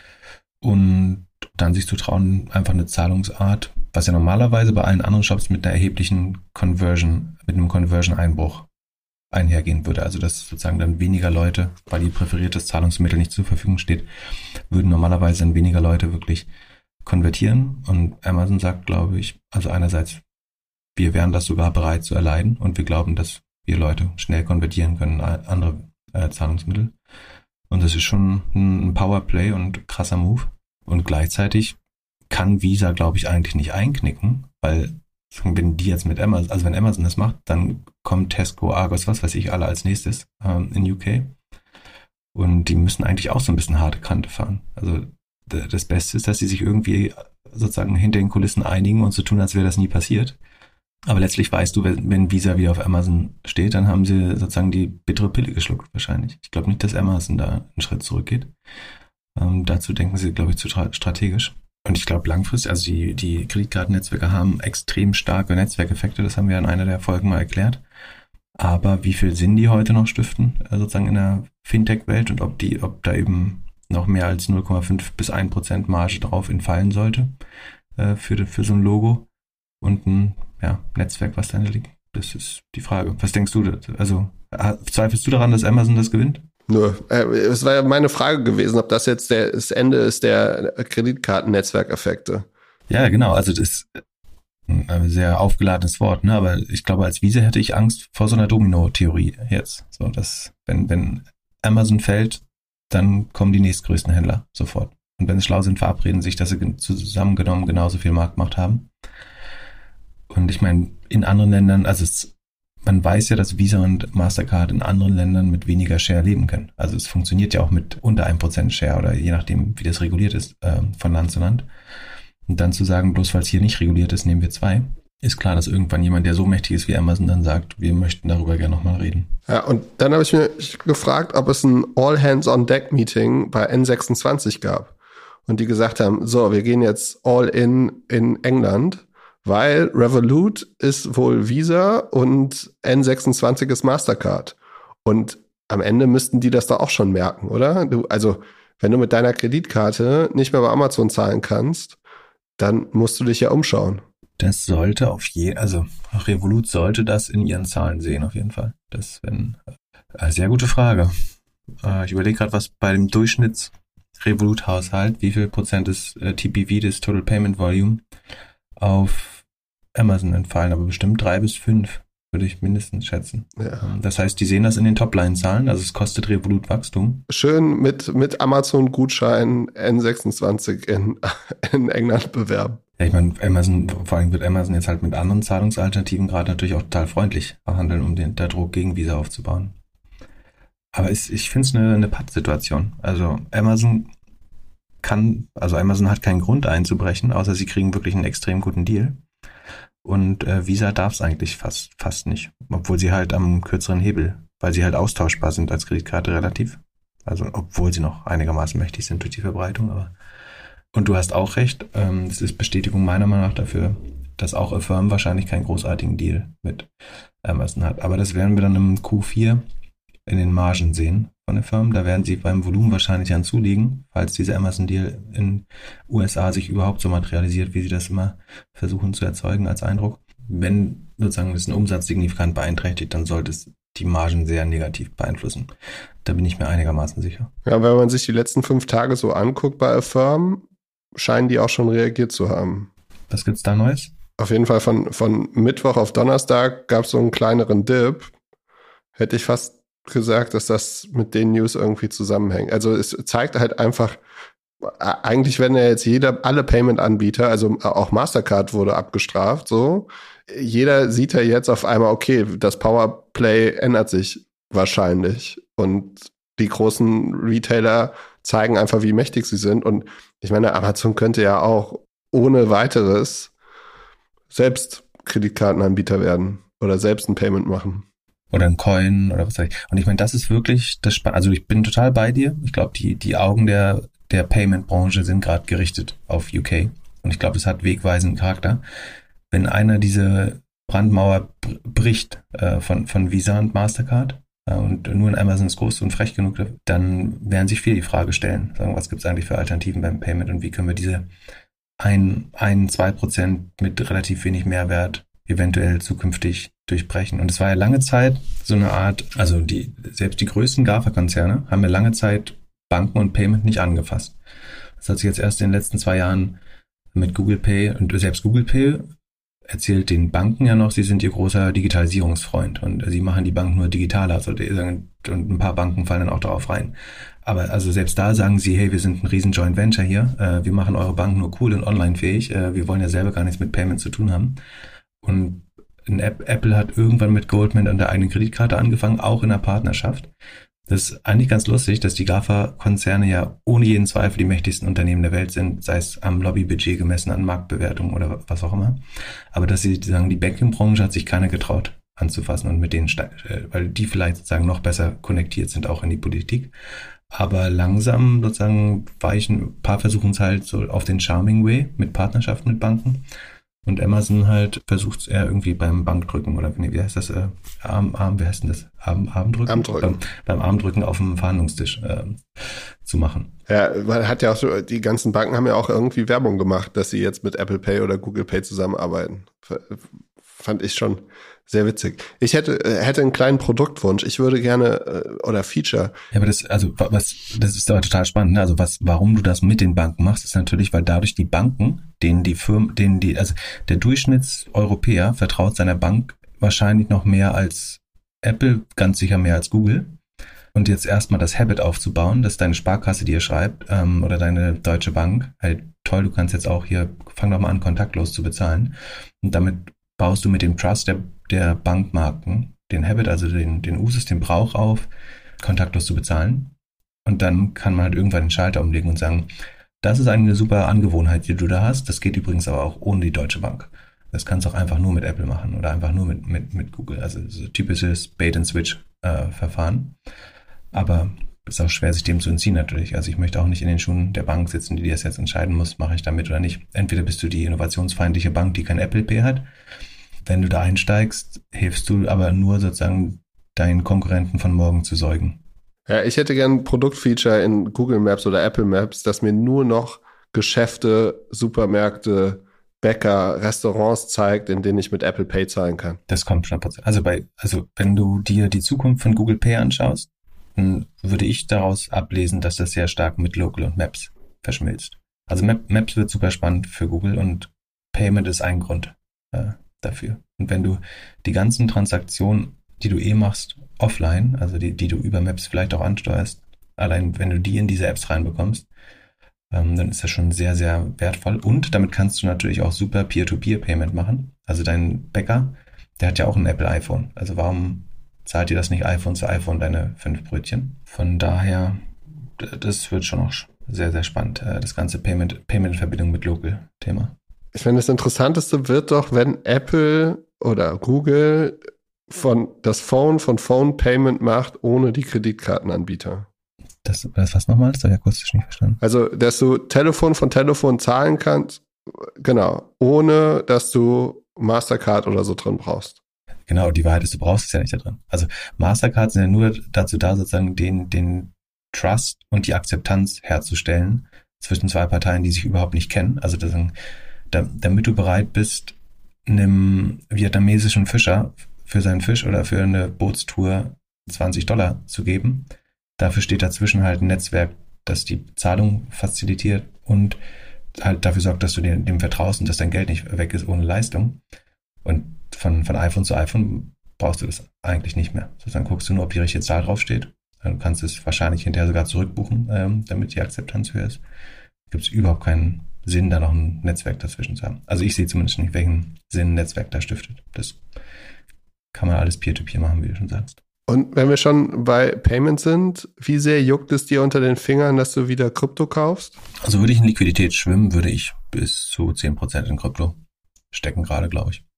S2: Und dann sich zu trauen, einfach eine Zahlungsart, was ja normalerweise bei allen anderen Shops mit einer erheblichen Conversion, mit einem Conversion-Einbruch einhergehen würde. Also dass sozusagen dann weniger Leute, weil ihr präferiertes Zahlungsmittel nicht zur Verfügung steht, würden normalerweise dann weniger Leute wirklich konvertieren. Und Amazon sagt, glaube ich, also einerseits, wir wären das sogar bereit zu erleiden und wir glauben, dass wir Leute schnell konvertieren können, andere äh, Zahlungsmittel. Und das ist schon ein Powerplay und krasser Move. Und gleichzeitig kann Visa, glaube ich, eigentlich nicht einknicken, weil wenn die jetzt mit Amazon, also wenn Amazon das macht, dann kommt Tesco, Argos, was weiß ich, alle als nächstes ähm, in U K. Und die müssen eigentlich auch so ein bisschen harte Kante fahren. Also d- das Beste ist, dass sie sich irgendwie sozusagen hinter den Kulissen einigen und so tun, als wäre das nie passiert. Aber letztlich weißt du, wenn, wenn Visa wieder auf Amazon steht, dann haben sie sozusagen die bittere Pille geschluckt wahrscheinlich. Ich glaube nicht, dass Amazon da einen Schritt zurückgeht. Ähm, dazu denken sie, glaube ich, zu tra- strategisch. Und ich glaube langfristig, also die, die Kreditkartennetzwerke haben extrem starke Netzwerkeffekte, das haben wir in einer der Folgen mal erklärt. Aber wie viel Sinn die heute noch stiften, äh, sozusagen in der Fintech-Welt und ob die, ob da eben noch mehr als null Komma fünf bis ein Prozent Marge drauf entfallen sollte äh, für, für so ein Logo und ein ja, Netzwerk, was da liegt, das ist die Frage. Was denkst du? Also zweifelst du daran, dass Amazon das gewinnt?
S1: Nö, es war ja meine Frage gewesen, ob das jetzt der, das Ende ist der Kreditkarten-Netzwerkeffekte.
S2: Ja, genau, also das ist ein sehr aufgeladenes Wort, ne? Aber ich glaube, als Visa hätte ich Angst vor so einer Domino-Theorie jetzt. So, dass wenn, wenn Amazon fällt, dann kommen die nächstgrößten Händler sofort. Und wenn sie schlau sind, verabreden sich, dass sie zusammengenommen genauso viel Marktmacht haben. Und ich meine, in anderen Ländern, also es, man weiß ja, dass Visa und Mastercard in anderen Ländern mit weniger Share leben können. Also es funktioniert ja auch mit unter einem Prozent Share oder je nachdem, wie das reguliert ist, äh, von Land zu Land. Und dann zu sagen, bloß weil es hier nicht reguliert ist, nehmen wir zwei. Ist klar, dass irgendwann jemand, der so mächtig ist wie Amazon, dann sagt, wir möchten darüber gerne nochmal reden.
S1: Ja, und dann habe ich mir gefragt, ob es ein All-Hands-on-Deck-Meeting bei N sechsundzwanzig gab. Und die gesagt haben, so, wir gehen jetzt all in in England, weil Revolut ist wohl Visa und N sechsundzwanzig ist Mastercard. Und am Ende müssten die das da auch schon merken, oder? Du, also, wenn du mit deiner Kreditkarte nicht mehr bei Amazon zahlen kannst, dann musst du dich ja umschauen.
S2: Das sollte auf je, also Revolut sollte das in ihren Zahlen sehen, auf jeden Fall. Das wenn äh, sehr gute Frage. Äh, ich überlege gerade, was bei dem Durchschnitts-Revolut-Haushalt, wie viel Prozent des äh, T P V, des Total Payment Volume, auf Amazon entfallen, aber bestimmt drei bis fünf, würde ich mindestens schätzen.
S1: Ja.
S2: Das heißt, die sehen das in den Topline-Zahlen, also es kostet Revolut Wachstum.
S1: Schön mit, mit Amazon-Gutschein N sechsundzwanzig in, in England bewerben.
S2: Ja, ich meine, Amazon, vor allem wird Amazon jetzt halt mit anderen Zahlungsalternativen gerade natürlich auch total freundlich verhandeln, um den der Druck gegen Visa aufzubauen. Aber es, ich finde es eine, eine Pattsituation. Also Amazon kann, also Amazon hat keinen Grund einzubrechen, außer sie kriegen wirklich einen extrem guten Deal. Und äh, Visa darf es eigentlich fast, fast nicht, obwohl sie halt am kürzeren Hebel, weil sie halt austauschbar sind als Kreditkarte relativ. Also obwohl sie noch einigermaßen mächtig sind durch die Verbreitung, aber und du hast auch recht, ähm, das ist Bestätigung meiner Meinung nach dafür, dass auch Affirm wahrscheinlich keinen großartigen Deal mit Amazon hat. Aber das werden wir dann im Q vier in den Margen sehen von Affirm. Da werden sie beim Volumen wahrscheinlich anzulegen, falls dieser Amazon-Deal in U S A sich überhaupt so materialisiert, wie sie das immer versuchen zu erzeugen als Eindruck. Wenn sozusagen das einen Umsatz signifikant beeinträchtigt, dann sollte es die Margen sehr negativ beeinflussen. Da bin ich mir einigermaßen sicher.
S1: Ja, wenn man sich die letzten fünf Tage so anguckt bei Affirm, scheinen die auch schon reagiert zu haben.
S2: Was gibt's da Neues?
S1: Auf jeden Fall von, von Mittwoch auf Donnerstag gab es so einen kleineren Dip. Hätte ich fast gesagt, dass das mit den News irgendwie zusammenhängt. Also es zeigt halt einfach, eigentlich werden ja jetzt jeder, alle Payment-Anbieter, also auch Mastercard wurde abgestraft, so. Jeder sieht ja jetzt auf einmal, okay, das Powerplay ändert sich wahrscheinlich. Und die großen Retailer zeigen einfach, wie mächtig sie sind. Und ich meine, Amazon könnte ja auch ohne weiteres selbst Kreditkartenanbieter werden oder selbst ein Payment machen.
S2: Oder ein Coin oder was weiß ich. Und ich meine, das ist wirklich das Spannende. Also ich bin total bei dir. Ich glaube, die, die Augen der, der Payment-Branche sind gerade gerichtet auf U K. Und ich glaube, es hat wegweisenden Charakter. Wenn einer diese Brandmauer bricht äh, von, von Visa und Mastercard, und nur in Amazon ist groß und frech genug, dann werden sich viele die Frage stellen, sagen, was gibt es eigentlich für Alternativen beim Payment und wie können wir diese ein, ein, zwei Prozent mit relativ wenig Mehrwert eventuell zukünftig durchbrechen. Und es war ja lange Zeit so eine Art, also die selbst die größten GAFA-Konzerne haben ja lange Zeit Banken und Payment nicht angefasst. Das hat sich jetzt erst in den letzten zwei Jahren mit Google Pay und selbst Google Pay erzählt den Banken ja noch, sie sind ihr großer Digitalisierungsfreund und sie machen die Banken nur digitaler, also und ein paar Banken fallen dann auch darauf rein. Aber also selbst da sagen sie, hey, wir sind ein riesen Joint Venture hier, äh, wir machen eure Banken nur cool und online-fähig, äh, wir wollen ja selber gar nichts mit Payment zu tun haben. Und Apple hat irgendwann mit Goldman an der eigenen Kreditkarte angefangen, auch in der Partnerschaft. Das ist eigentlich ganz lustig, dass die GAFA-Konzerne ja ohne jeden Zweifel die mächtigsten Unternehmen der Welt sind, sei es am Lobbybudget gemessen, an Marktbewertung oder was auch immer. Aber dass sie sagen, die Banking-Branche hat sich keiner getraut anzufassen und mit denen, weil die vielleicht sozusagen noch besser konnektiert sind, auch in die Politik. Aber langsam sozusagen weichen, ein paar versuchen es halt so auf den Charming Way mit Partnerschaften mit Banken. Und Amazon halt versucht es eher irgendwie beim Bankdrücken oder wie heißt das? Äh, Arm, Arm, wie heißt denn das? Arm, Armdrücken?
S1: Armdrücken.
S2: Beim, beim Armdrücken auf dem Verhandlungstisch äh, zu machen.
S1: Ja, man hat ja auch so, die ganzen Banken haben ja auch irgendwie Werbung gemacht, dass sie jetzt mit Apple Pay oder Google Pay zusammenarbeiten. Fand ich schon sehr witzig. Ich hätte hätte einen kleinen Produktwunsch. Ich würde gerne oder Feature.
S2: Ja, aber das also was das ist aber total spannend. Ne? Also was warum du das mit den Banken machst, ist natürlich, weil dadurch die Banken, denen die Firmen, denen die also der Durchschnittseuropäer vertraut seiner Bank wahrscheinlich noch mehr als Apple, ganz sicher mehr als Google. Und jetzt erstmal das Habit aufzubauen, dass deine Sparkasse dir schreibt ähm, oder deine Deutsche Bank, halt toll, du kannst jetzt auch hier, fang doch mal an, kontaktlos zu bezahlen. Und damit baust du mit dem Trust der, der Bankmarken den Habit, also den, den Usus, den Brauch auf, kontaktlos zu bezahlen. Und dann kann man halt irgendwann den Schalter umlegen und sagen, das ist eine super Angewohnheit, die du da hast. Das geht übrigens aber auch ohne die Deutsche Bank. Das kannst du auch einfach nur mit Apple machen oder einfach nur mit, mit, mit Google. Also so typisches Bait-and-Switch-Verfahren. Äh, aber ist auch schwer, sich dem zu entziehen natürlich. Also ich möchte auch nicht in den Schuhen der Bank sitzen, die das jetzt entscheiden muss, mache ich damit oder nicht. Entweder bist du die innovationsfeindliche Bank, die kein Apple Pay hat. Wenn du da einsteigst, hilfst du aber nur sozusagen deinen Konkurrenten von morgen zu säugen.
S1: Ja, ich hätte gern ein Produktfeature in Google Maps oder Apple Maps, das mir nur noch Geschäfte, Supermärkte, Bäcker, Restaurants zeigt, in denen ich mit Apple Pay zahlen kann.
S2: Das kommt hundert Prozent. Also bei, also wenn du dir die Zukunft von Google Pay anschaust, dann würde ich daraus ablesen, dass das sehr stark mit Local und Maps verschmilzt. Also Map, Maps wird super spannend für Google und Payment ist ein Grund äh, dafür. Und wenn du die ganzen Transaktionen, die du eh machst, offline, also die, die du über Maps vielleicht auch ansteuerst, allein wenn du die in diese Apps reinbekommst, ähm, dann ist das schon sehr, sehr wertvoll. Und damit kannst du natürlich auch super Peer-to-Peer-Payment machen. Also dein Bäcker, der hat ja auch ein Apple iPhone. Also warum zahlt dir das nicht iPhone zu iPhone, deine fünf Brötchen? Von daher, das wird schon auch sehr, sehr spannend, das ganze Payment, Payment in Verbindung mit Local-Thema.
S1: Ich finde, das Interessanteste wird doch, wenn Apple oder Google von das Phone von Phone Payment macht, ohne die Kreditkartenanbieter.
S2: Das, das was nochmal? Das habe ich akustisch nicht verstanden.
S1: Also, dass du Telefon von Telefon zahlen kannst, genau, ohne dass du Mastercard oder so drin brauchst.
S2: Genau, die Wahrheit ist, du brauchst es ja nicht da drin. Also Mastercards sind ja nur dazu da, sozusagen den, den Trust und die Akzeptanz herzustellen zwischen zwei Parteien, die sich überhaupt nicht kennen. Also das, damit du bereit bist, einem vietnamesischen Fischer für seinen Fisch oder für eine Bootstour zwanzig Dollar zu geben. Dafür steht dazwischen halt ein Netzwerk, das die Zahlung facilitiert und halt dafür sorgt, dass du dem, dem vertraust und dass dein Geld nicht weg ist ohne Leistung. Und von, von iPhone zu iPhone brauchst du das eigentlich nicht mehr. So, dann guckst du nur, ob die richtige Zahl draufsteht. Dann kannst du es wahrscheinlich hinterher sogar zurückbuchen, ähm, damit die Akzeptanz höher ist. Gibt es überhaupt keinen Sinn, da noch ein Netzwerk dazwischen zu haben. Also ich sehe zumindest nicht, welchen Sinn ein Netzwerk da stiftet. Das kann man alles Peer-to-Peer machen, wie du schon sagst.
S1: Und wenn wir schon bei Payment sind, wie sehr juckt es dir unter den Fingern, dass du wieder Krypto kaufst?
S2: Also würde ich in Liquidität schwimmen, würde ich bis zu zehn Prozent in Krypto stecken gerade, glaube ich.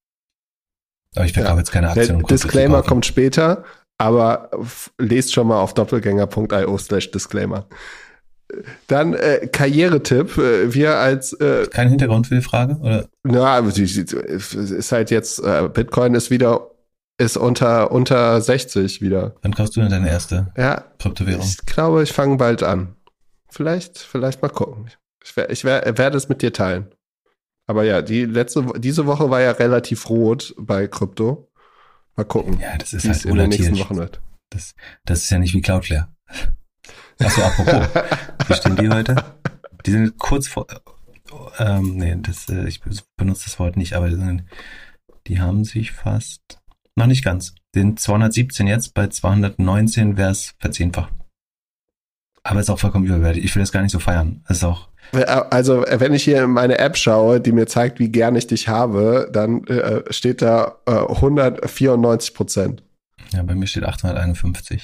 S2: Aber ich verkaufe ja jetzt keine Aktien.
S1: Der
S2: um Krypto
S1: Disclaimer kommt später, aber f- lest schon mal auf doppelgänger.io slash Disclaimer. Dann äh, Karrieretipp. Äh, wir als äh,
S2: Kein Hintergrund für die Frage? Oder?
S1: Na, es ist halt jetzt, äh, Bitcoin ist wieder, ist unter, unter sechzig wieder.
S2: Wann kaufst du denn deine erste
S1: ja,
S2: Kryptowährung?
S1: Ich glaube, ich fange bald an. Vielleicht, vielleicht mal gucken. Ich, wer, ich wer, werde es mit dir teilen. Aber ja, die letzte, diese Woche war ja relativ rot bei Krypto. Mal gucken,
S2: ja, das ist
S1: wie
S2: halt
S1: es in den nächsten Wochen wird.
S2: Das, das ist ja nicht wie Cloudflare. Achso, apropos. Wie stehen die heute? Die sind kurz vor, ähm, nee, das, äh, ich benutze das Wort nicht, aber die, sind, die haben sich fast, noch nicht ganz, die sind zweihundertsiebzehn jetzt, bei zweihundertneunzehn wäre es verzehnfacht. Aber ist auch vollkommen überwältigt. Ich will das gar nicht so feiern. Das ist auch.
S1: Also, wenn ich hier in meine App schaue, die mir zeigt, wie gern ich dich habe, dann äh, steht da äh, hundertvierundneunzig Prozent.
S2: Ja, bei mir steht achthunderteinundfünfzig.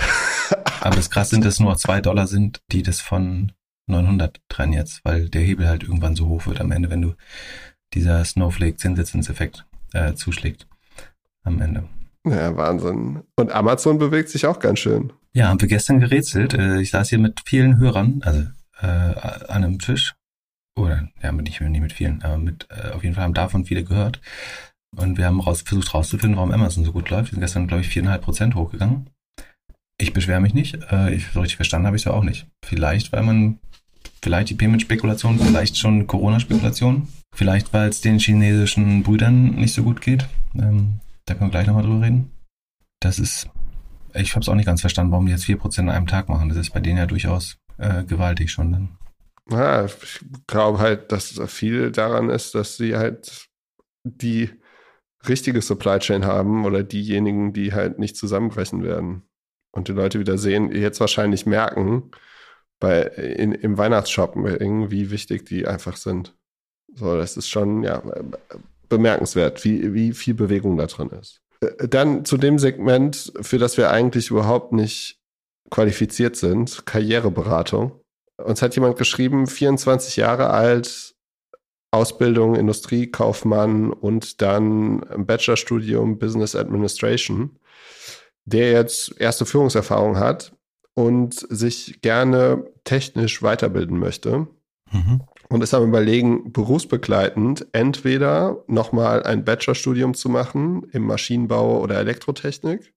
S2: Aber das krass sind, dass nur zwei Dollar sind, die das von neunhundert trennen jetzt, weil der Hebel halt irgendwann so hoch wird am Ende, wenn du dieser Snowflake-Zinseszinseffekt äh, zuschlägt am Ende.
S1: Ja, Wahnsinn. Und Amazon bewegt sich auch ganz schön.
S2: Ja, haben wir gestern gerätselt. Ich saß hier mit vielen Hörern, also äh, an einem Tisch. Oder, ja, nicht, nicht mit vielen, aber mit, äh, auf jeden Fall haben davon viele gehört. Und wir haben raus, versucht rauszufinden, warum Amazon so gut läuft. Wir sind gestern, glaube ich, vier Komma fünf Prozent hochgegangen. Ich beschwere mich nicht. Äh, ich, so richtig verstanden habe ich es ja auch nicht. Vielleicht, weil man, vielleicht die Payment-Spekulation, vielleicht schon Corona-Spekulation. Vielleicht, weil es den chinesischen Brüdern nicht so gut geht. Ähm, da können wir gleich nochmal drüber reden. Das ist, ich habe es auch nicht ganz verstanden, warum die jetzt vier Prozent an einem Tag machen. Das ist bei denen ja durchaus äh, gewaltig schon dann.
S1: Ja, ich glaube halt, dass viel daran ist, dass sie halt die richtige Supply Chain haben oder diejenigen, die halt nicht zusammenbrechen werden. und die Leute wieder sehen, jetzt wahrscheinlich merken, bei, in, im Weihnachtsshoppen, wie wichtig die einfach sind. So, das ist schon, ja, bemerkenswert, wie, wie viel Bewegung da drin ist. Dann zu dem Segment, für das wir eigentlich überhaupt nicht qualifiziert sind, Karriereberatung. Uns hat jemand geschrieben, vierundzwanzig Jahre alt, Ausbildung, Industriekaufmann und dann ein Bachelorstudium Business Administration, der jetzt erste Führungserfahrung hat und sich gerne technisch weiterbilden möchte. Mhm. Und ist am Überlegen, berufsbegleitend entweder nochmal ein Bachelorstudium zu machen im Maschinenbau oder Elektrotechnik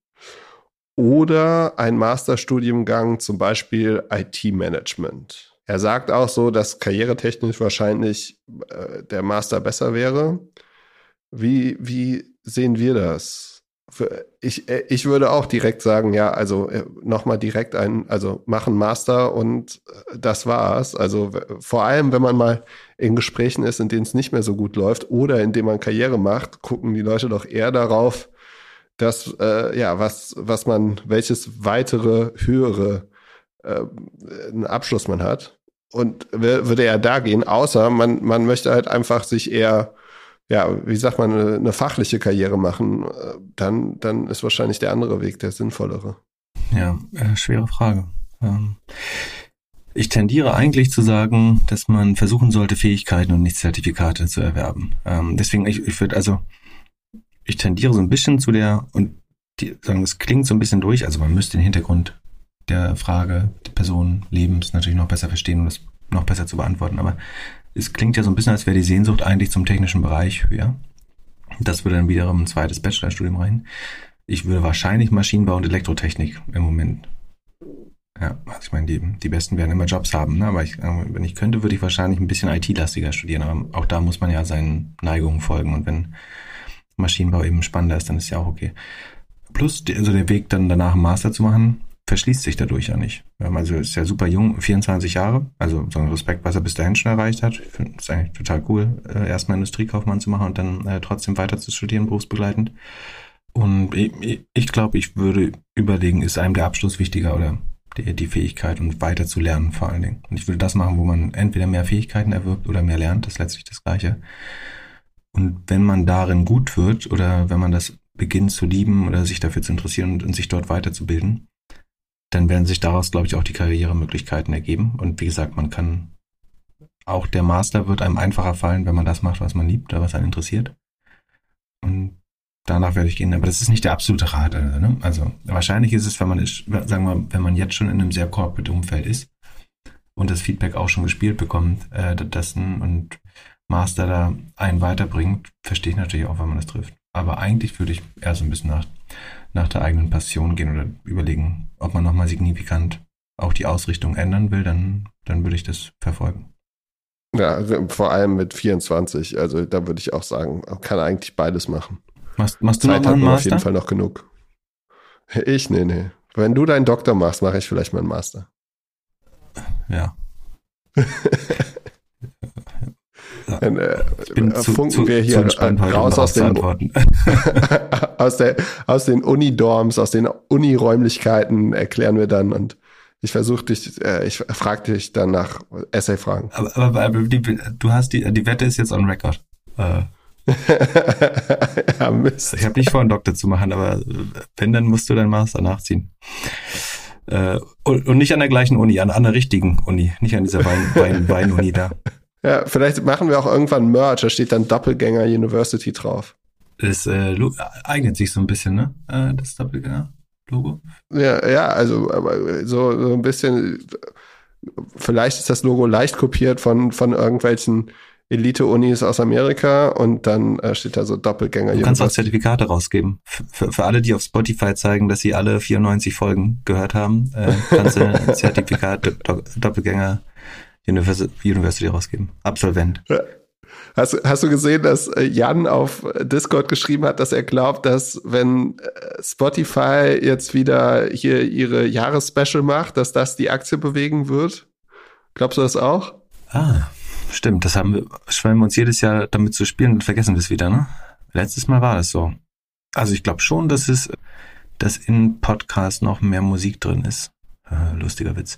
S1: oder ein Masterstudiengang, zum Beispiel I T-Management. Er sagt auch so, dass karrieretechnisch wahrscheinlich äh, der Master besser wäre. Wie, wie sehen wir das? Für, ich, ich würde auch direkt sagen, ja, also nochmal direkt ein, also machen Master und das war's. Also vor allem, wenn man mal in Gesprächen ist, in denen es nicht mehr so gut läuft oder in denen man Karriere macht, gucken die Leute doch eher darauf, dass, äh, ja, was, was man, welches weitere, höhere äh, einen Abschluss man hat. Und würde er da gehen, außer man, man möchte halt einfach sich eher, ja, wie sagt man, eine, eine fachliche Karriere machen, dann, dann ist wahrscheinlich der andere Weg der sinnvollere.
S2: Ja, äh, schwere Frage. Ähm, ich tendiere eigentlich zu sagen, dass man versuchen sollte, Fähigkeiten und nicht Zertifikate zu erwerben. Ähm, deswegen, ich, ich würde also, ich tendiere so ein bisschen zu der, und die sagen, es klingt so ein bisschen durch, also man müsste den Hintergrund der Frage, der Person, Lebens natürlich noch besser verstehen und das noch besser zu beantworten, aber es klingt ja so ein bisschen, als wäre die Sehnsucht eigentlich zum technischen Bereich höher. Das würde dann wiederum ein zweites Bachelorstudium rein. Ich würde wahrscheinlich Maschinenbau und Elektrotechnik im Moment. Ja, also ich meine, die, die Besten werden immer Jobs haben, ne? Aber ich, wenn ich könnte, würde ich wahrscheinlich ein bisschen I T-lastiger studieren. Aber auch da muss man ja seinen Neigungen folgen. Und wenn Maschinenbau eben spannender ist, dann ist ja auch okay. Plus, also der Weg dann danach einen Master zu machen, verschließt sich dadurch ja nicht. Also ist ja super jung, vierundzwanzig Jahre, also so ein Respekt, was er bis dahin schon erreicht hat. Ich finde es eigentlich total cool, erstmal Industriekaufmann zu machen und dann äh, trotzdem weiter zu studieren, berufsbegleitend. Und ich, ich glaube, ich würde überlegen, ist einem der Abschluss wichtiger oder die, die Fähigkeit und weiter zu lernen vor allen Dingen. Und ich würde das machen, wo man entweder mehr Fähigkeiten erwirbt oder mehr lernt, das ist letztlich das Gleiche. Und wenn man darin gut wird oder wenn man das beginnt zu lieben oder sich dafür zu interessieren und, und sich dort weiterzubilden, dann werden sich daraus, glaube ich, auch die Karrieremöglichkeiten ergeben. Und wie gesagt, man kann, auch der Master wird einem einfacher fallen, wenn man das macht, was man liebt oder was einen interessiert. Und danach werde ich gehen. Aber das ist nicht der absolute Rat. Also, ne? also wahrscheinlich ist es, wenn man ist, sagen wir, wenn man jetzt schon in einem sehr corporate Umfeld ist und das Feedback auch schon gespielt bekommt, äh, dass ein und Master da einen weiterbringt, verstehe ich natürlich auch, wenn man das trifft. Aber eigentlich würde ich eher so ein bisschen nach nach der eigenen Passion gehen oder überlegen, ob man nochmal signifikant auch die Ausrichtung ändern will, dann, dann würde ich das verfolgen.
S1: Ja, also vor allem mit vierundzwanzig, also da würde ich auch sagen, man kann eigentlich beides machen.
S2: Machst, machst du
S1: Zeit
S2: noch mal einen
S1: Master?
S2: Master?
S1: Auf jeden Fall noch genug. Ich, nee, nee. Wenn du deinen Doktor machst, mache ich vielleicht meinen Master.
S2: Ja.
S1: Dann, äh,
S2: ich bin zu,
S1: funken
S2: zu,
S1: wir hier
S2: zu gespannt,
S1: raus aus den, aus, der, aus den Unidorms, aus den Uniräumlichkeiten erklären wir dann und ich versuche dich, äh, ich frage dich dann nach Essay-Fragen.
S2: Aber, aber, aber die, du hast die, die Wette ist jetzt on record. Äh.
S1: Ja, Mist.
S2: Ich habe nicht vor, einen Doktor zu machen, aber wenn, dann musst du deinen Master nachziehen. Äh, und, und nicht an der gleichen Uni, an, an der richtigen Uni, nicht an dieser Wein, Wein, Wein-Uni da.
S1: Ja, vielleicht machen wir auch irgendwann Merch, da steht dann Doppelgänger University drauf.
S2: Das äh, eignet sich so ein bisschen, ne? Äh, das Doppelgänger-Logo.
S1: Ja, ja, also aber so, so ein bisschen, vielleicht ist das Logo leicht kopiert von, von irgendwelchen Elite-Unis aus Amerika und dann äh, steht da so Doppelgänger
S2: University. Du kannst auch Zertifikate rausgeben. Für, für alle, die auf Spotify zeigen, dass sie alle vierundneunzig Folgen gehört haben, äh, kannst du ein Zertifikat Do- Doppelgänger University rausgeben. Absolvent.
S1: Hast, hast du gesehen, dass Jan auf Discord geschrieben hat, dass er glaubt, dass wenn Spotify jetzt wieder hier ihre Jahresspecial macht, dass das die Aktie bewegen wird? Glaubst du das auch?
S2: Ah, stimmt. Das haben wir, schwellen wir uns jedes Jahr damit zu spielen und vergessen wir es wieder, ne? Letztes Mal war das so. Also ich glaube schon, dass es dass in Podcasts noch mehr Musik drin ist. Äh, lustiger Witz.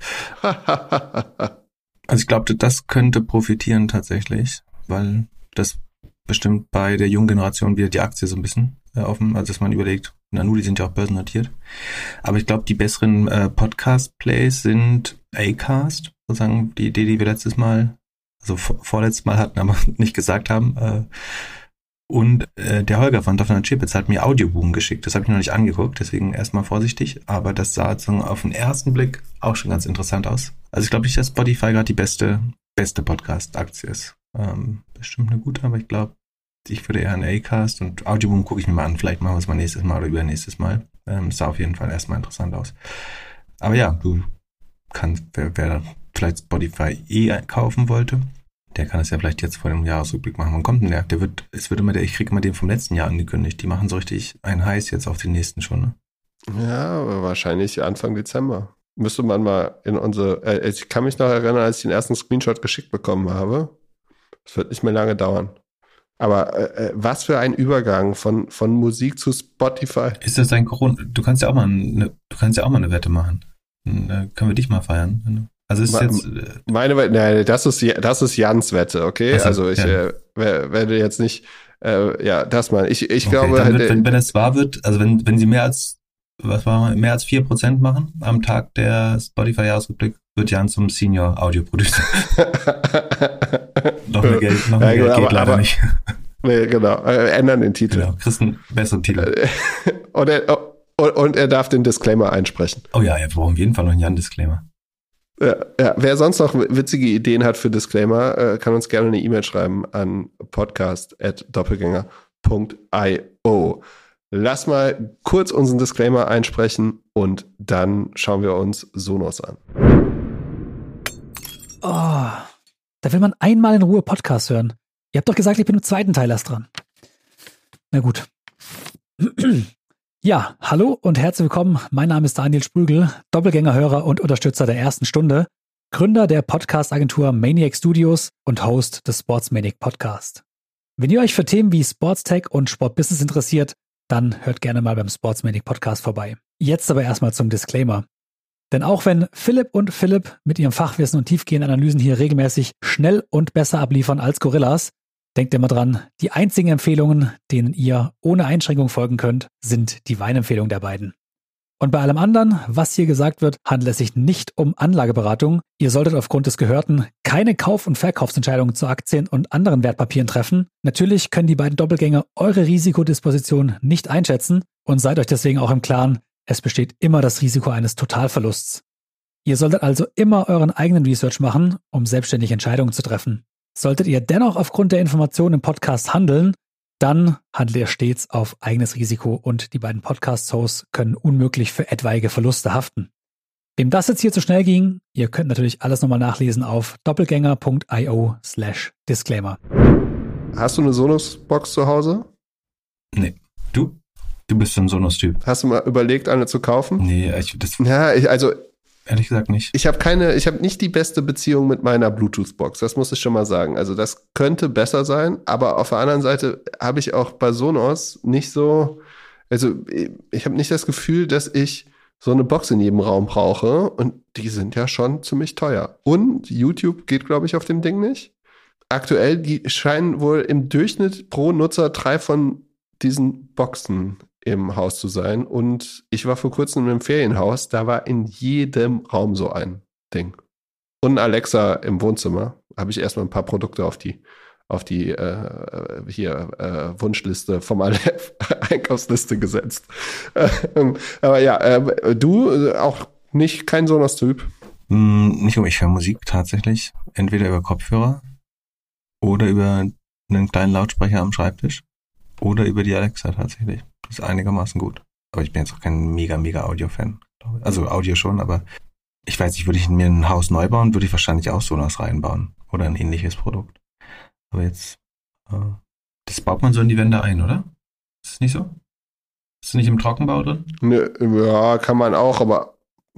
S2: Also ich glaube, das könnte profitieren tatsächlich, weil das bestimmt bei der jungen Generation wieder die Aktie so ein bisschen äh, offen, also dass man überlegt, Nanu, die sind ja auch börsennotiert. Aber ich glaube, die besseren äh, Podcast-Plays sind Acast, sozusagen die Idee, die wir letztes Mal, also vor, vorletztes Mal hatten, aber nicht gesagt haben. Äh, und äh, der Holger von Dolphin and Chipets hat mir Audioboom geschickt. Das habe ich noch nicht angeguckt, deswegen erstmal vorsichtig. Aber das sah sozusagen auf den ersten Blick auch schon ganz interessant aus. Also ich glaube nicht, dass Spotify gerade die beste, beste Podcast-Aktie ist. Ähm, bestimmt eine gute, aber ich glaube, ich würde eher an Acast und Audioboom gucke ich mir mal an. Vielleicht machen wir es mal nächstes Mal oder übernächstes Mal. Ähm, sah auf jeden Fall erstmal interessant aus. Aber ja, du kannst, wer, wer vielleicht Spotify eh kaufen wollte, der kann es ja vielleicht jetzt vor dem Jahresrückblick machen. Wann kommt denn der? Der wird, es wird immer der, ich kriege immer den vom letzten Jahr angekündigt. Die machen so richtig einen Heiß jetzt auf den nächsten schon, ne?
S1: Ja, aber wahrscheinlich Anfang Dezember. Müsste man mal in unsere, äh, ich kann mich noch erinnern, als ich den ersten Screenshot geschickt bekommen habe. Es wird nicht mehr lange dauern. Aber äh, was für ein Übergang von, von Musik zu Spotify.
S2: Ist das ein Corona? Du kannst ja auch mal eine, du kannst ja auch mal eine Wette machen. Dann äh, können wir dich mal feiern. Also ist Ma, jetzt äh,
S1: meine Wette, nein, das ist das ist Jans Wette, okay?
S2: Also,
S1: also ich
S2: ja.
S1: äh, werde jetzt nicht, äh, ja, das mal. Ich, ich
S2: okay,
S1: glaube,
S2: dann wird,
S1: äh,
S2: wenn, wenn es wahr wird, also wenn wenn sie mehr als was war mehr als vier Prozent machen am Tag der Spotify-Jahresrückblick, wird Jan zum Senior Audio-Producer. noch mehr Geld, noch mehr ja, Geld genau, geht aber, leider aber, nicht.
S1: Nee, genau. Äh, ändern den Titel.
S2: Genau, kriegst einen besseren Titel.
S1: und, er, und, und er darf den Disclaimer einsprechen.
S2: Oh ja, wir brauchen auf jeden Fall noch einen Jan-Disclaimer.
S1: Ja, ja, wer sonst noch witzige Ideen hat für Disclaimer, äh, kann uns gerne eine E-Mail schreiben an podcast at doppelgänger punkt io. Lass mal kurz unseren Disclaimer einsprechen und dann schauen wir uns Sonos an.
S3: Oh, da will man einmal in Ruhe Podcast hören. Ihr habt doch gesagt, ich bin im zweiten Teil erst dran. Na gut. Ja, hallo und herzlich willkommen. Mein Name ist Daniel Sprügel, Doppelgängerhörer und Unterstützer der ersten Stunde, Gründer der Podcast-Agentur Maniac Studios und Host des Sportsmaniac Podcast. Wenn ihr euch für Themen wie Sportstech und Sportbusiness interessiert, dann hört gerne mal beim Sportsmaniac Podcast vorbei. Jetzt aber erstmal zum Disclaimer. Denn auch wenn Philipp und Philipp mit ihrem Fachwissen und tiefgehenden Analysen hier regelmäßig schnell und besser abliefern als Gorillas, denkt immer dran, die einzigen Empfehlungen, denen ihr ohne Einschränkung folgen könnt, sind die Weinempfehlungen der beiden. Und bei allem anderen, was hier gesagt wird, handelt es sich nicht um Anlageberatung. Ihr solltet aufgrund des Gehörten keine Kauf- und Verkaufsentscheidungen zu Aktien und anderen Wertpapieren treffen. Natürlich können die beiden Doppelgänger eure Risikodisposition nicht einschätzen und seid euch deswegen auch im Klaren, es besteht immer das Risiko eines Totalverlusts. Ihr solltet also immer euren eigenen Research machen, um selbstständig Entscheidungen zu treffen. Solltet ihr dennoch aufgrund der Informationen im Podcast handeln, dann handelt ihr stets auf eigenes Risiko und die beiden Podcast-Hosts können unmöglich für etwaige Verluste haften. Wem das jetzt hier zu schnell ging, ihr könnt natürlich alles nochmal nachlesen auf doppelgänger punkt io slash disclaimer.
S1: Hast du eine Sonos-Box zu Hause?
S2: Nee. Du? Du bist so ein Sonos-Typ.
S1: Hast du mal überlegt, eine zu kaufen?
S2: Nee, ich, das...
S1: Ja, ich, also...
S2: Ehrlich gesagt nicht.
S1: Ich habe keine, ich habe nicht die beste Beziehung mit meiner Bluetooth-Box, das muss ich schon mal sagen. Also das könnte besser sein, aber auf der anderen Seite habe ich auch bei Sonos nicht so, also ich habe nicht das Gefühl, dass ich so eine Box in jedem Raum brauche und die sind ja schon ziemlich teuer. Und YouTube geht, glaube ich, auf dem Ding nicht. Aktuell, die scheinen wohl im Durchschnitt pro Nutzer drei von diesen Boxen im Haus zu sein. Und ich war vor kurzem im Ferienhaus, da war in jedem Raum so ein Ding. Und ein Alexa im Wohnzimmer. Habe ich erstmal ein paar Produkte auf die, auf die äh, hier äh, Wunschliste vom Aleph Einkaufsliste gesetzt. Ähm, aber ja, äh, du auch nicht kein Sonos-Typ?
S2: Hm, nicht um, ich höre Musik tatsächlich. Entweder über Kopfhörer oder über einen kleinen Lautsprecher am Schreibtisch oder über die Alexa tatsächlich. Das ist einigermaßen gut. Aber ich bin jetzt auch kein mega, mega Audio-Fan. Also Audio schon, aber ich weiß nicht, würde ich mir ein Haus neu bauen, würde ich wahrscheinlich auch Sonos reinbauen. Oder ein ähnliches Produkt. Aber jetzt, äh, das baut man so in die Wände ein, oder? Ist das nicht so? Ist das nicht im Trockenbau drin?
S1: Ne, ja, kann man auch, aber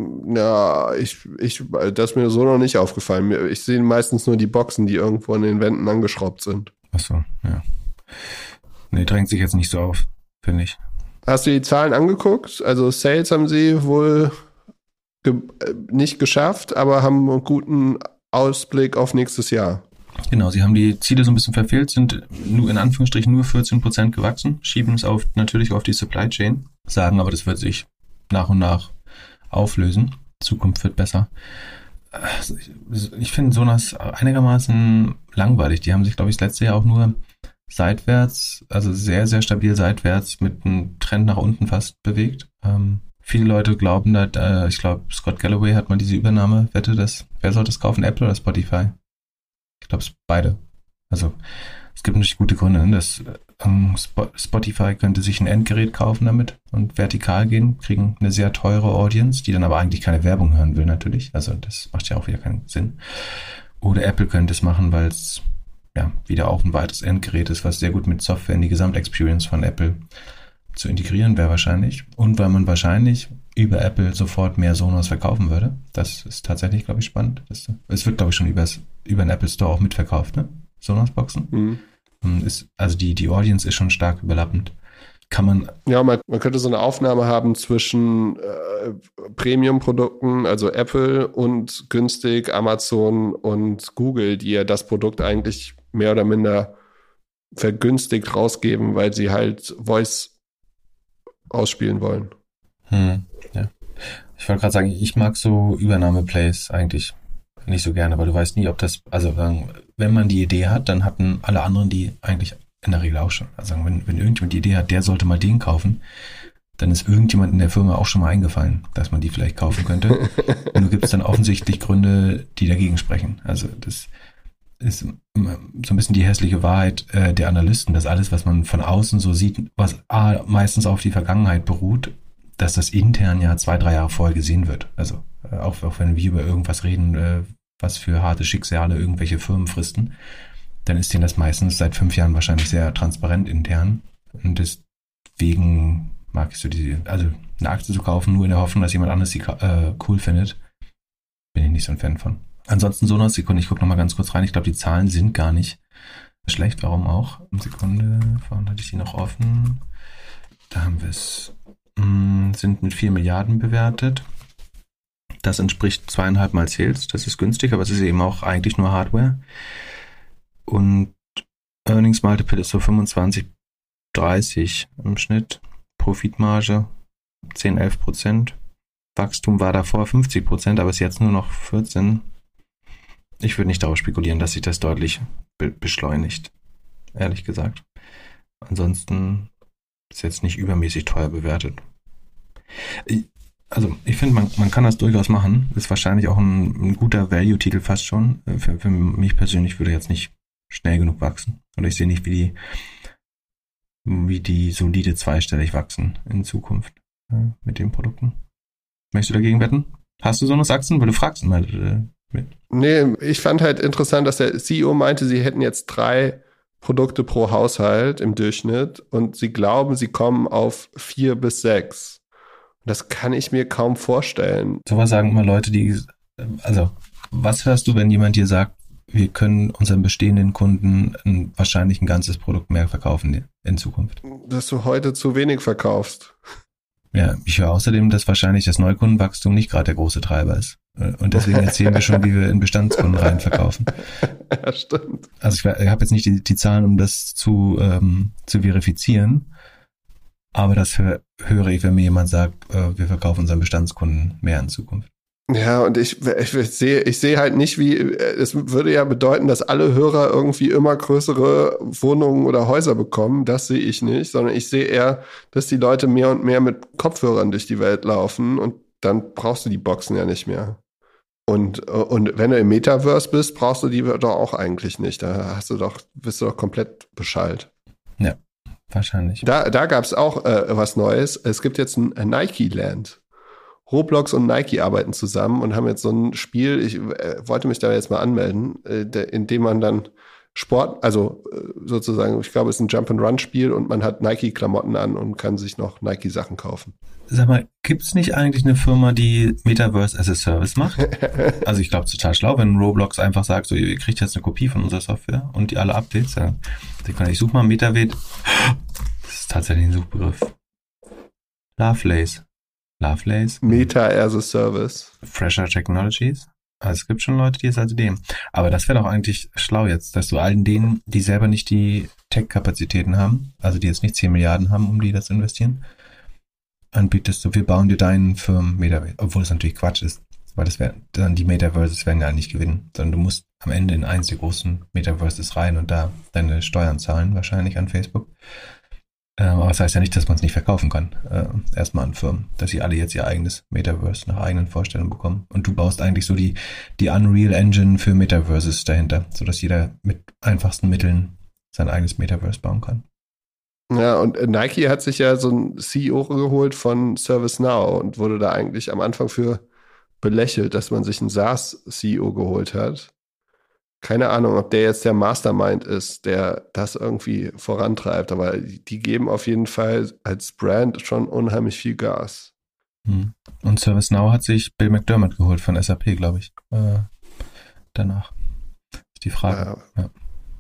S1: ja, ich, ich, das ist mir so noch nicht aufgefallen. Ich sehe meistens nur die Boxen, die irgendwo an den Wänden angeschraubt sind.
S2: Ach so, ja. Nee, drängt sich jetzt nicht so auf, finde ich.
S1: Hast du die Zahlen angeguckt? Also Sales haben sie wohl ge- nicht geschafft, aber haben einen guten Ausblick auf nächstes Jahr.
S2: Genau, sie haben die Ziele so ein bisschen verfehlt, sind nur in Anführungsstrichen nur vierzehn Prozent gewachsen, schieben es auf, natürlich auf die Supply Chain, sagen aber, das wird sich nach und nach auflösen. Zukunft wird besser. Ich, ich finde Sonos einigermaßen langweilig. Die haben sich, glaube ich, das letzte Jahr auch nur seitwärts, also sehr, sehr stabil seitwärts mit einem Trend nach unten fast bewegt. Ähm, viele Leute glauben, dass, äh, ich glaube, Scott Galloway hat mal diese Übernahme-Wette, dass, wer soll das kaufen, Apple oder Spotify? Ich glaube, es beide. Also es gibt natürlich gute Gründe, ne? dass ähm, Spotify könnte sich ein Endgerät kaufen damit und vertikal gehen, kriegen eine sehr teure Audience, die dann aber eigentlich keine Werbung hören will natürlich. Also das macht ja auch wieder keinen Sinn. Oder Apple könnte es machen, weil es ja wieder auch ein weiteres Endgerät ist, was sehr gut mit Software in die Gesamtexperience von Apple zu integrieren wäre wahrscheinlich. Und weil man wahrscheinlich über Apple sofort mehr Sonos verkaufen würde. Das ist tatsächlich, glaube ich, spannend. Das, es wird, glaube ich, schon übers, über den Apple Store auch mitverkauft, ne? Sonos-Boxen. Mhm. Ist, also die, die Audience ist schon stark überlappend. Kann man...
S1: Ja, man, man könnte so eine Aufnahme haben zwischen äh, Premium-Produkten, also Apple, und günstig Amazon und Google, die ja das Produkt eigentlich mehr oder minder vergünstigt rausgeben, weil sie halt Voice ausspielen wollen.
S2: Hm, ja. Ich wollte gerade sagen, ich mag so Übernahme-Plays eigentlich nicht so gerne, aber du weißt nie, ob das, also wenn man die Idee hat, dann hatten alle anderen die eigentlich in der Regel auch schon. Also wenn, wenn irgendjemand die Idee hat, der sollte mal den kaufen, dann ist irgendjemand in der Firma auch schon mal eingefallen, dass man die vielleicht kaufen könnte. Und nur gibt es dann offensichtlich Gründe, die dagegen sprechen. Also das ist so ein bisschen die hässliche Wahrheit äh, der Analysten, dass alles, was man von außen so sieht, was A, meistens auf die Vergangenheit beruht, dass das intern ja zwei, drei Jahre vorher gesehen wird. Also äh, auch, auch wenn wir über irgendwas reden, äh, was für harte Schicksale irgendwelche Firmen fristen, dann ist denen das meistens seit fünf Jahren wahrscheinlich sehr transparent intern. Und deswegen mag ich so diese, also eine Aktie zu kaufen, nur in der Hoffnung, dass jemand anderes sie äh, cool findet, bin ich nicht so ein Fan von. Ansonsten Sonos, Sekunde, ich gucke nochmal ganz kurz rein. Ich glaube, die Zahlen sind gar nicht schlecht. Warum auch? Eine Sekunde, vorhin hatte ich die noch offen. Da haben wir es. Sind mit vier Milliarden bewertet. Das entspricht zweieinhalb Mal Sales. Das ist günstig, aber es ist eben auch eigentlich nur Hardware. Und Earnings Multiple ist so fünfundzwanzig, dreißig im Schnitt. Profitmarge zehn, elf Prozent. Wachstum war davor fünfzig Prozent, aber ist jetzt nur noch vierzehn. Ich würde nicht darauf spekulieren, dass sich das deutlich be- beschleunigt, ehrlich gesagt. Ansonsten ist jetzt nicht übermäßig teuer bewertet. Ich, also ich finde, man, man kann das durchaus machen. Ist wahrscheinlich auch ein, ein guter Value-Titel fast schon. Für, für mich persönlich würde jetzt nicht schnell genug wachsen. Und ich sehe nicht, wie die, wie die solide zweistellig wachsen in Zukunft äh, mit den Produkten. Möchtest du dagegen wetten? Hast du Sonos-Aktien? Weil du fragst immer äh, mit.
S1: Nee, ich fand halt interessant, dass der C E O meinte, sie hätten jetzt drei Produkte pro Haushalt im Durchschnitt und sie glauben, sie kommen auf vier bis sechs. Das kann ich mir kaum vorstellen.
S2: So was sagen immer Leute, die, also was hörst du, wenn jemand dir sagt, wir können unseren bestehenden Kunden ein, wahrscheinlich ein ganzes Produkt mehr verkaufen in Zukunft?
S1: Dass du heute zu wenig verkaufst.
S2: Ja, ich höre außerdem, dass wahrscheinlich das Neukundenwachstum nicht gerade der große Treiber ist. Und deswegen erzählen wir schon, wie wir in Bestandskunden rein verkaufen.
S1: Ja, stimmt.
S2: Also ich, ich habe jetzt nicht die, die Zahlen, um das zu, ähm, zu verifizieren, aber das hör, höre ich, wenn mir jemand sagt, äh, wir verkaufen unseren Bestandskunden mehr in Zukunft.
S1: Ja, und ich, ich, ich sehe ich sehe halt nicht, wie, es würde ja bedeuten, dass alle Hörer irgendwie immer größere Wohnungen oder Häuser bekommen. Das sehe ich nicht, sondern ich sehe eher, dass die Leute mehr und mehr mit Kopfhörern durch die Welt laufen und dann brauchst du die Boxen ja nicht mehr. Und, und wenn du im Metaverse bist, brauchst du die doch auch eigentlich nicht. Da hast du doch, bist du doch komplett beschallt.
S2: Ja, wahrscheinlich.
S1: Da, da gab es auch äh, was Neues. Es gibt jetzt ein, ein Nike Land. Roblox und Nike arbeiten zusammen und haben jetzt so ein Spiel, ich äh, wollte mich da jetzt mal anmelden, äh, de, in dem man dann Sport, also äh, sozusagen, ich glaube, es ist ein Jump-and-Run-Spiel und man hat Nike-Klamotten an und kann sich noch Nike-Sachen kaufen.
S2: Sag mal, gibt's nicht eigentlich eine Firma, die Metaverse as a Service macht? Also ich glaube, total schlau, wenn Roblox einfach sagt, so, ihr kriegt jetzt eine Kopie von unserer Software und die alle Updates, ja. Ich suche mal Metaverse. Das ist tatsächlich ein Suchbegriff. Lovelace. Lovelace.
S1: Meta as a Service.
S2: Fresher Technologies. Also es gibt schon Leute, die es also nehmen. Aber das wäre doch eigentlich schlau jetzt, dass du allen denen, die selber nicht die Tech-Kapazitäten haben, also die jetzt nicht zehn Milliarden haben, um die das zu investieren, anbietest du, wir bauen dir deinen Firmen Metaverse. Obwohl es natürlich Quatsch ist, weil das wäre, dann die Metaverses werden ja nicht gewinnen, sondern du musst am Ende in eins der großen Metaverses rein und da deine Steuern zahlen, wahrscheinlich an Facebook. Ähm, aber das heißt ja nicht, dass man es nicht verkaufen kann. Äh, erstmal an Firmen, dass sie alle jetzt ihr eigenes Metaverse nach eigenen Vorstellungen bekommen. Und du baust eigentlich so die, die Unreal Engine für Metaverses dahinter, sodass jeder mit einfachsten Mitteln sein eigenes Metaverse bauen kann.
S1: Ja, und Nike hat sich ja so einen C E O geholt von ServiceNow und wurde da eigentlich am Anfang für belächelt, dass man sich einen SaaS-C E O geholt hat. Keine Ahnung, ob der jetzt der Mastermind ist, der das irgendwie vorantreibt, aber die geben auf jeden Fall als Brand schon unheimlich viel Gas.
S2: Und ServiceNow hat sich Bill McDermott geholt von S A P, glaube ich, äh, danach. Ist die Frage. Ja. Ja.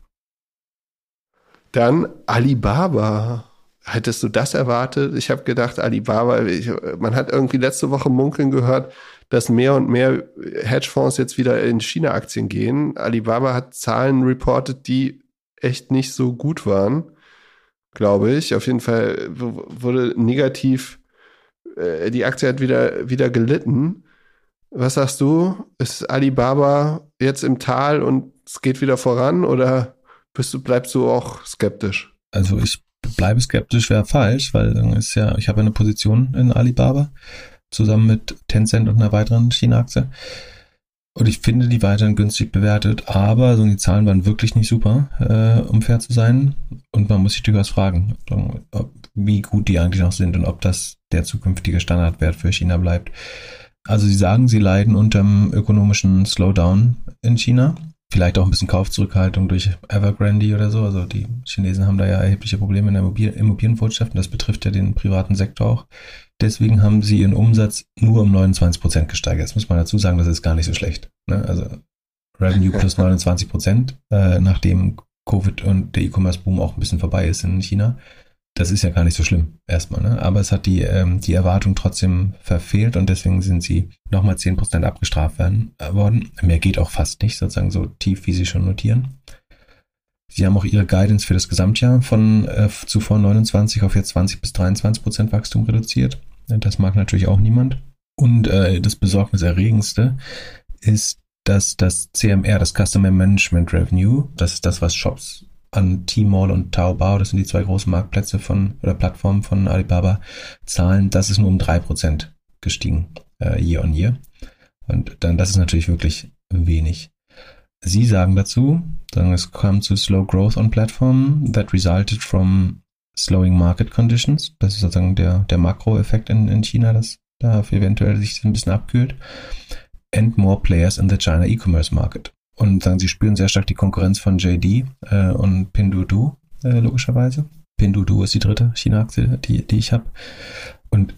S1: Dann Alibaba. Hättest du das erwartet? Ich habe gedacht, Alibaba, ich, man hat irgendwie letzte Woche munkeln gehört, dass mehr und mehr Hedgefonds jetzt wieder in China-Aktien gehen. Alibaba hat Zahlen reportet, die echt nicht so gut waren, glaube ich. Auf jeden Fall wurde negativ, äh, die Aktie hat wieder, wieder gelitten. Was sagst du? Ist Alibaba jetzt im Tal und es geht wieder voran oder bist du, bleibst du auch skeptisch?
S2: Also ich bleibe skeptisch, wäre falsch, weil ist ja, ich habe eine Position in Alibaba zusammen mit Tencent und einer weiteren China-Aktie. Und ich finde die weiterhin günstig bewertet, aber so die Zahlen waren wirklich nicht super, äh, um fair zu sein. Und man muss sich durchaus fragen, ob, wie gut die eigentlich noch sind und ob das der zukünftige Standardwert für China bleibt. Also sie sagen, sie leiden unter dem ökonomischen Slowdown in China. Vielleicht auch ein bisschen Kaufzurückhaltung durch Evergrande oder so. Also die Chinesen haben da ja erhebliche Probleme in der Immobilien- Immobilienwirtschaft und das betrifft ja den privaten Sektor auch. Deswegen haben sie ihren Umsatz nur um neunundzwanzig Prozent gesteigert. Jetzt muss man dazu sagen, das ist gar nicht so schlecht. Ne? Also Revenue plus neunundzwanzig Prozent, äh, nachdem Covid und der E-Commerce-Boom auch ein bisschen vorbei ist in China. Das ist ja gar nicht so schlimm erstmal. Ne? Aber es hat die, ähm, die Erwartung trotzdem verfehlt und deswegen sind sie nochmal zehn Prozent abgestraft werden, äh, worden. Mehr geht auch fast nicht, sozusagen so tief, wie sie schon notieren. Sie haben auch ihre Guidance für das Gesamtjahr von äh, zuvor neunundzwanzig auf jetzt zwanzig bis dreiundzwanzig Prozent Wachstum reduziert. Das mag natürlich auch niemand. Und äh, das Besorgniserregendste ist, dass das C M R, das Customer Management Revenue, das ist das, was Shops an Tmall und Taobao, das sind die zwei großen Marktplätze von oder Plattformen von Alibaba, zahlen, das ist nur um drei Prozent gestiegen, äh, year on year. Und dann, das ist natürlich wirklich wenig. Sie sagen dazu, sagen, es kam zu slow growth on platform that resulted from slowing market conditions. Das ist sozusagen der, der Makroeffekt in, in China, das da eventuell sich ein bisschen abkühlt. And more players in the China E-Commerce Market. Und sagen, sie spüren sehr stark die Konkurrenz von J D äh, und Pinduoduo, äh, logischerweise. Pinduoduo ist die dritte China-Aktie, die, die ich habe. Und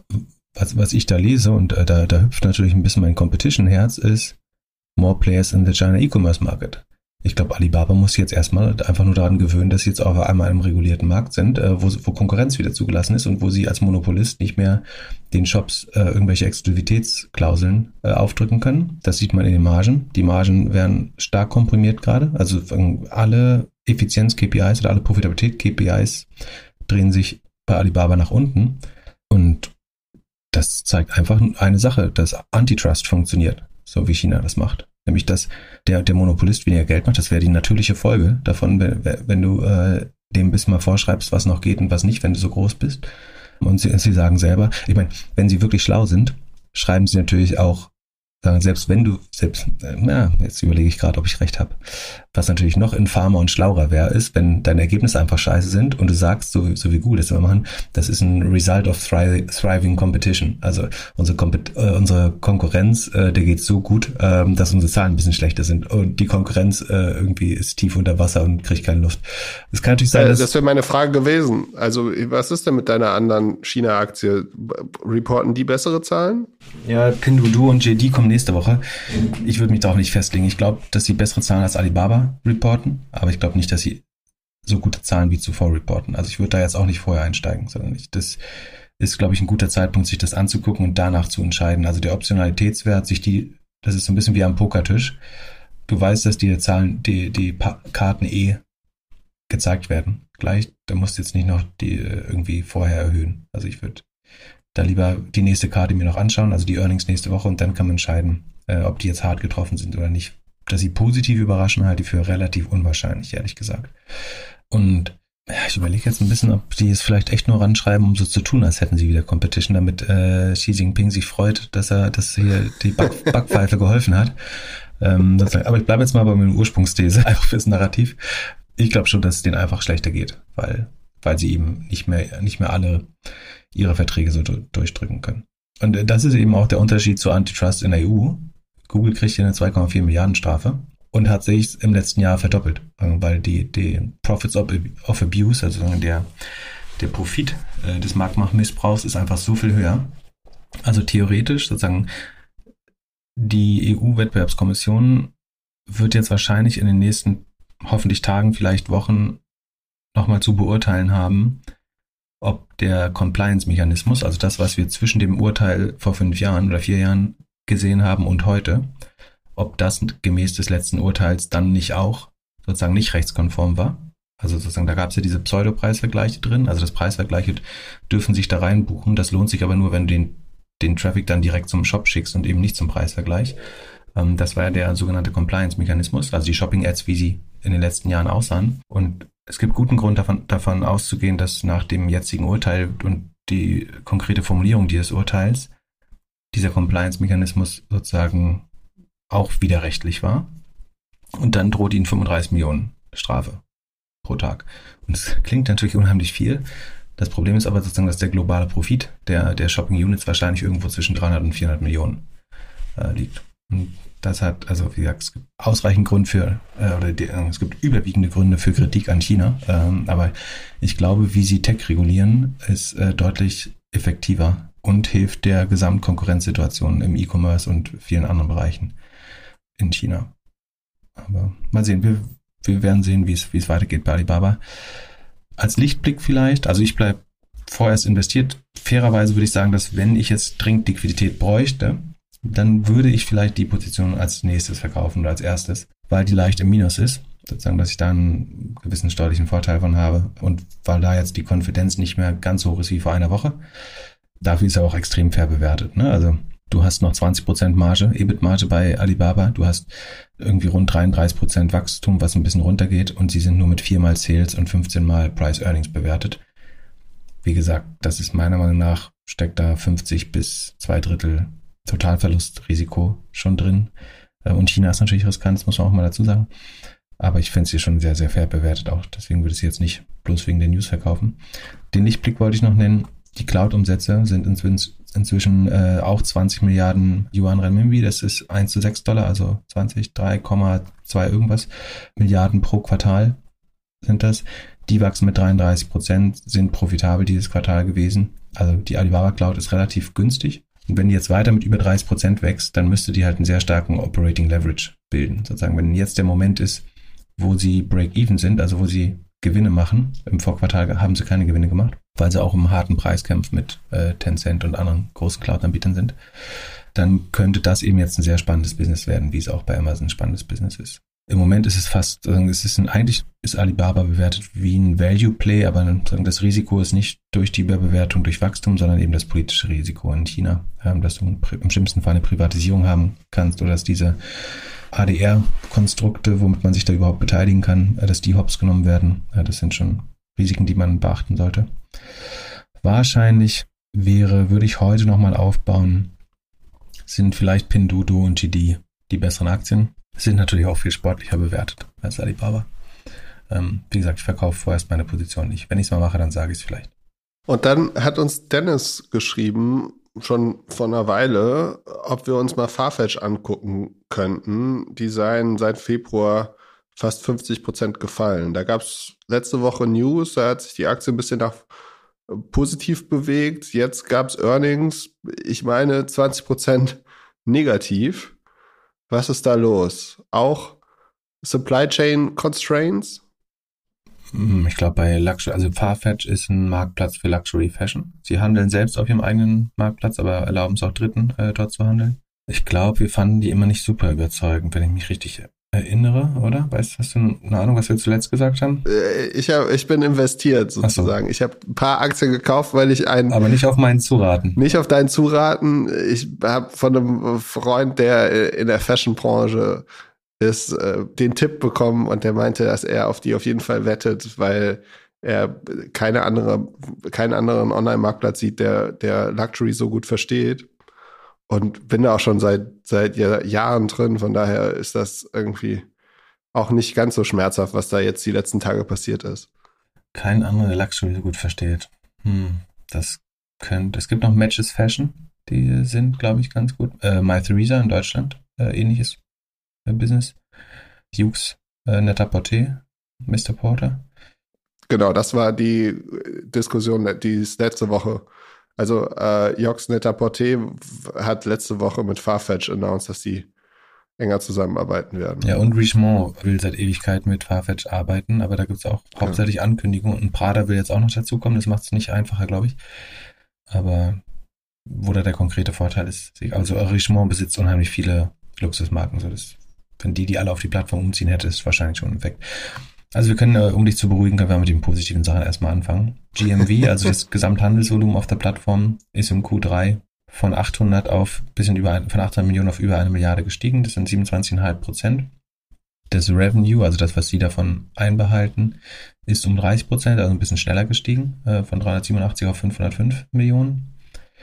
S2: was, was ich da lese, und äh, da, da hüpft natürlich ein bisschen mein Competition-Herz, ist more players in the China E-Commerce Market. Ich glaube, Alibaba muss jetzt erstmal einfach nur daran gewöhnen, dass sie jetzt auf einmal im regulierten Markt sind, äh, wo, wo Konkurrenz wieder zugelassen ist und wo sie als Monopolist nicht mehr den Shops äh, irgendwelche Exklusivitätsklauseln äh, aufdrücken können. Das sieht man in den Margen. Die Margen werden stark komprimiert gerade. Also alle Effizienz-K P Is oder alle Profitabilität-K P Is drehen sich bei Alibaba nach unten. Und das zeigt einfach eine Sache, dass Antitrust funktioniert, so wie China das macht. Nämlich, dass der, der Monopolist weniger Geld macht. Das wäre die natürliche Folge davon, wenn, wenn du äh, dem bis mal vorschreibst, was noch geht und was nicht, wenn du so groß bist. Und sie, sie sagen selber, ich meine, wenn sie wirklich schlau sind, schreiben sie natürlich auch, sagen, selbst wenn du, selbst, äh, na, jetzt überlege ich gerade, ob ich recht habe. Was natürlich noch infamer und schlauer wäre, ist, wenn deine Ergebnisse einfach scheiße sind und du sagst, so, so wie Google das immer machen, das ist ein Result of thri- thriving competition. Also unsere, Kompet- äh, unsere Konkurrenz, äh, der geht so gut, äh, dass unsere Zahlen ein bisschen schlechter sind und die Konkurrenz äh, irgendwie ist tief unter Wasser und kriegt keine Luft. Das kann natürlich sein,
S1: äh,
S2: dass...
S1: Das wäre meine Frage gewesen. Also was ist denn mit deiner anderen China-Aktie? Reporten die bessere Zahlen?
S2: Ja, Pinduoduo und J D kommen nächste Woche. Ich würde mich darauf nicht festlegen. Ich glaube, dass sie bessere Zahlen als Alibaba reporten, aber ich glaube nicht, dass sie so gute Zahlen wie zuvor reporten. Also ich würde da jetzt auch nicht vorher einsteigen, sondern ich, das, ist, glaube ich, ein guter Zeitpunkt, sich das anzugucken und danach zu entscheiden. Also der Optionalitätswert, sich die, das ist so ein bisschen wie am Pokertisch. Du weißt, dass die Zahlen, die, die pa- Karten eh gezeigt werden. Gleich, da musst du jetzt nicht noch die irgendwie vorher erhöhen. Also ich würde da lieber die nächste Karte mir noch anschauen, also die Earnings nächste Woche, und dann kann man entscheiden, äh, ob die jetzt hart getroffen sind oder nicht. Dass sie positiv überraschen, halte ich für relativ unwahrscheinlich, ehrlich gesagt. Und ja, ich überlege jetzt ein bisschen, ob die es vielleicht echt nur ranschreiben, um so zu tun, als hätten sie wieder Competition, damit äh, Xi Jinping sich freut, dass er, dass hier die Back- Backpfeife geholfen hat. Ähm, aber ich bleibe jetzt mal bei meiner Ursprungsthese, einfach fürs Narrativ. Ich glaube schon, dass es denen einfach schlechter geht, weil, weil sie eben nicht mehr, nicht mehr alle ihre Verträge so durchdrücken können. Und das ist eben auch der Unterschied zu Antitrust in der E U. Google kriegt hier eine zwei Komma vier Milliarden Strafe und hat sich im letzten Jahr verdoppelt, weil die, die Profits of, of Abuse, also der, der Profit äh, des Marktmachtmissbrauchs ist einfach so viel höher. Also theoretisch sozusagen die E U-Wettbewerbskommission wird jetzt wahrscheinlich in den nächsten hoffentlich Tagen, vielleicht Wochen nochmal zu beurteilen haben, ob der Compliance-Mechanismus, also das, was wir zwischen dem Urteil vor fünf Jahren oder vier Jahren gesehen haben und heute, ob das gemäß des letzten Urteils dann nicht auch sozusagen nicht rechtskonform war. Also sozusagen, da gab es ja diese Pseudo-Preisvergleiche drin, also das Preisvergleiche dürfen sich da reinbuchen, das lohnt sich aber nur, wenn du den, den Traffic dann direkt zum Shop schickst und eben nicht zum Preisvergleich. Ähm, das war ja der sogenannte Compliance-Mechanismus, also die Shopping-Ads, wie sie in den letzten Jahren aussahen. Und es gibt guten Grund davon, davon auszugehen, dass nach dem jetzigen Urteil und die konkrete Formulierung dieses Urteils dieser Compliance-Mechanismus sozusagen auch widerrechtlich war. Und dann droht ihnen fünfunddreißig Millionen Strafe pro Tag. Und es klingt natürlich unheimlich viel. Das Problem ist aber sozusagen, dass der globale Profit der, der Shopping-Units wahrscheinlich irgendwo zwischen dreihundert und vierhundert Millionen äh, liegt. Und das hat, also wie gesagt, es gibt ausreichend Grund für, äh, oder die, äh, es gibt überwiegende Gründe für Kritik an China. Ähm, aber ich glaube, wie sie Tech regulieren, ist äh, deutlich effektiver und hilft der Gesamtkonkurrenzsituation im E-Commerce und vielen anderen Bereichen in China. Aber mal sehen, wir, wir werden sehen, wie es, wie es weitergeht bei Alibaba. Als Lichtblick vielleicht, also ich bleibe vorerst investiert. Fairerweise würde ich sagen, dass wenn ich jetzt dringend Liquidität bräuchte, dann würde ich vielleicht die Position als nächstes verkaufen oder als erstes, weil die leicht im Minus ist. Sozusagen, dass ich da einen gewissen steuerlichen Vorteil von habe und weil da jetzt die Konfidenz nicht mehr ganz so hoch ist wie vor einer Woche. Dafür ist er auch extrem fair bewertet, ne? Also du hast noch zwanzig Prozent Marge, E B I T-Marge bei Alibaba, du hast irgendwie rund dreiunddreißig Prozent Wachstum, was ein bisschen runtergeht und sie sind nur mit viermal Sales und fünfzehn mal Price Earnings bewertet. Wie gesagt, das ist meiner Meinung nach, steckt da fünfzig bis zwei Drittel Totalverlustrisiko schon drin. Und China ist natürlich riskant, das muss man auch mal dazu sagen. Aber ich finde es hier schon sehr, sehr fair bewertet auch. Deswegen würde ich es jetzt nicht bloß wegen der News verkaufen. Den Lichtblick wollte ich noch nennen. Die Cloud-Umsätze sind inzwischen, inzwischen äh, auch zwanzig Milliarden Yuan Renminbi. Das ist eins zu sechs Dollar, also zwanzig, drei Komma zwei irgendwas Milliarden pro Quartal sind das. Die wachsen mit dreiunddreißig Prozent, sind profitabel dieses Quartal gewesen. Also die Alibaba Cloud ist relativ günstig. Und wenn die jetzt weiter mit über dreißig Prozent wächst, dann müsste die halt einen sehr starken Operating Leverage bilden. Sozusagen, wenn jetzt der Moment ist, wo sie Break-Even sind, also wo sie Gewinne machen, im Vorquartal haben sie keine Gewinne gemacht, weil sie auch im harten Preiskampf mit äh, Tencent und anderen großen Cloud-Anbietern sind, dann könnte das eben jetzt ein sehr spannendes Business werden, wie es auch bei Amazon ein spannendes Business ist. Im Moment ist es fast, es ist ein, eigentlich ist Alibaba bewertet wie ein Value-Play, aber das Risiko ist nicht durch die Überbewertung, durch Wachstum, sondern eben das politische Risiko in China, dass du im schlimmsten Fall eine Privatisierung haben kannst oder dass diese A D R-Konstrukte, womit man sich da überhaupt beteiligen kann, dass die hops genommen werden. Das sind schon Risiken, die man beachten sollte. Wahrscheinlich wäre, würde ich heute nochmal aufbauen, sind vielleicht Pinduoduo und G D die besseren Aktien. Sind natürlich auch viel sportlicher bewertet als Alibaba. Ähm, wie gesagt, ich verkaufe vorerst meine Position nicht. Wenn ich es mal mache, dann sage ich es vielleicht.
S1: Und dann hat uns Dennis geschrieben, schon vor einer Weile, ob wir uns mal Farfetch angucken könnten. Die seien seit Februar fast fünfzig Prozent gefallen. Da gab es letzte Woche News, da hat sich die Aktie ein bisschen nach positiv bewegt. Jetzt gab es Earnings, ich meine zwanzig Prozent negativ. Was ist da los? Auch Supply Chain Constraints?
S2: Ich glaube, bei Luxury, also Farfetch ist ein Marktplatz für Luxury Fashion. Sie handeln selbst auf ihrem eigenen Marktplatz, aber erlauben es auch Dritten, äh, dort zu handeln. Ich glaube, wir fanden die immer nicht super überzeugend, wenn ich mich richtig erinnere, oder? Weißt du, hast du eine Ahnung, was wir zuletzt gesagt haben?
S1: Ich, hab, ich bin investiert sozusagen. So. Ich habe ein paar Aktien gekauft, weil ich einen...
S2: Aber nicht auf meinen Zuraten.
S1: Nicht auf deinen Zuraten. Ich habe von einem Freund, der in der Fashion-Branche ist, den Tipp bekommen und der meinte, dass er auf die auf jeden Fall wettet, weil er keine andere, keinen anderen Online-Marktplatz sieht, der, der Luxury so gut versteht. Und bin da auch schon seit, seit Jahren drin, von daher ist das irgendwie auch nicht ganz so schmerzhaft, was da jetzt die letzten Tage passiert ist.
S2: Kein anderer, der Luxury so gut versteht. Hm, das könnte, es gibt noch Matches Fashion, die sind, glaube ich, ganz gut. Äh, Mytheresa in Deutschland, äh, ähnliches äh, Business. Hughes, äh, Net-a-Porter, Mister Porter.
S1: Genau, das war die Diskussion, die es letzte Woche. Also äh, Yoox Net-a-Porter hat letzte Woche mit Farfetch announced, dass die enger zusammenarbeiten werden.
S2: Ja, und Richemont will seit Ewigkeit mit Farfetch arbeiten, aber da gibt es auch hauptsächlich ja. Ankündigungen. Und Prada will jetzt auch noch dazukommen, das macht es nicht einfacher, glaube ich. Aber wo da der konkrete Vorteil ist, also Richemont besitzt unheimlich viele Luxusmarken. So das, wenn die die alle auf die Plattform umziehen hätte, ist wahrscheinlich schon ein Effekt. Also wir können, um dich zu beruhigen, können wir mit den positiven Sachen erstmal anfangen. G M V, also das Gesamthandelsvolumen auf der Plattform, ist im Q drei von achthundert auf bisschen über von achthundert Millionen auf über eine Milliarde gestiegen. Das sind siebenundzwanzig Komma fünf Prozent. Das Revenue, also das, was sie davon einbehalten, ist um dreißig Prozent, also ein bisschen schneller gestiegen, von dreihundertsiebenundachtzig auf fünfhundertfünf Millionen.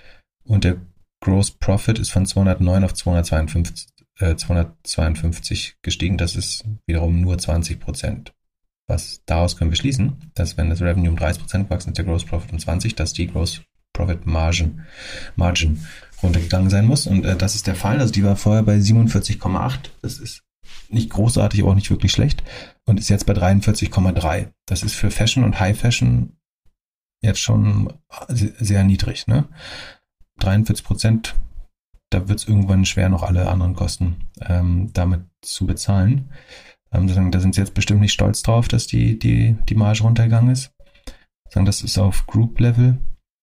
S2: Und der Gross Profit ist von zweihundertneun auf zweihundertzweiundfünfzig, äh, zweihundertzweiundfünfzig gestiegen. Das ist wiederum nur zwanzig Prozent. Was daraus können wir schließen, dass wenn das Revenue um dreißig Prozent gewachsen ist, der Gross Profit um zwanzig, dass die Gross Profit Margin, Margin runtergegangen sein muss. Und äh, das ist der Fall. Also die war vorher bei siebenundvierzig Komma acht. Das ist nicht großartig, aber auch nicht wirklich schlecht. Und ist jetzt bei dreiundvierzig Komma drei. Das ist für Fashion und High Fashion jetzt schon sehr niedrig. Ne? dreiundvierzig Prozent, da wird es irgendwann schwer, noch alle anderen Kosten ähm, damit zu bezahlen. Ähm, da sind sie jetzt bestimmt nicht stolz drauf, dass die, die, die Marge runtergegangen ist. Sagen, das ist auf Group-Level.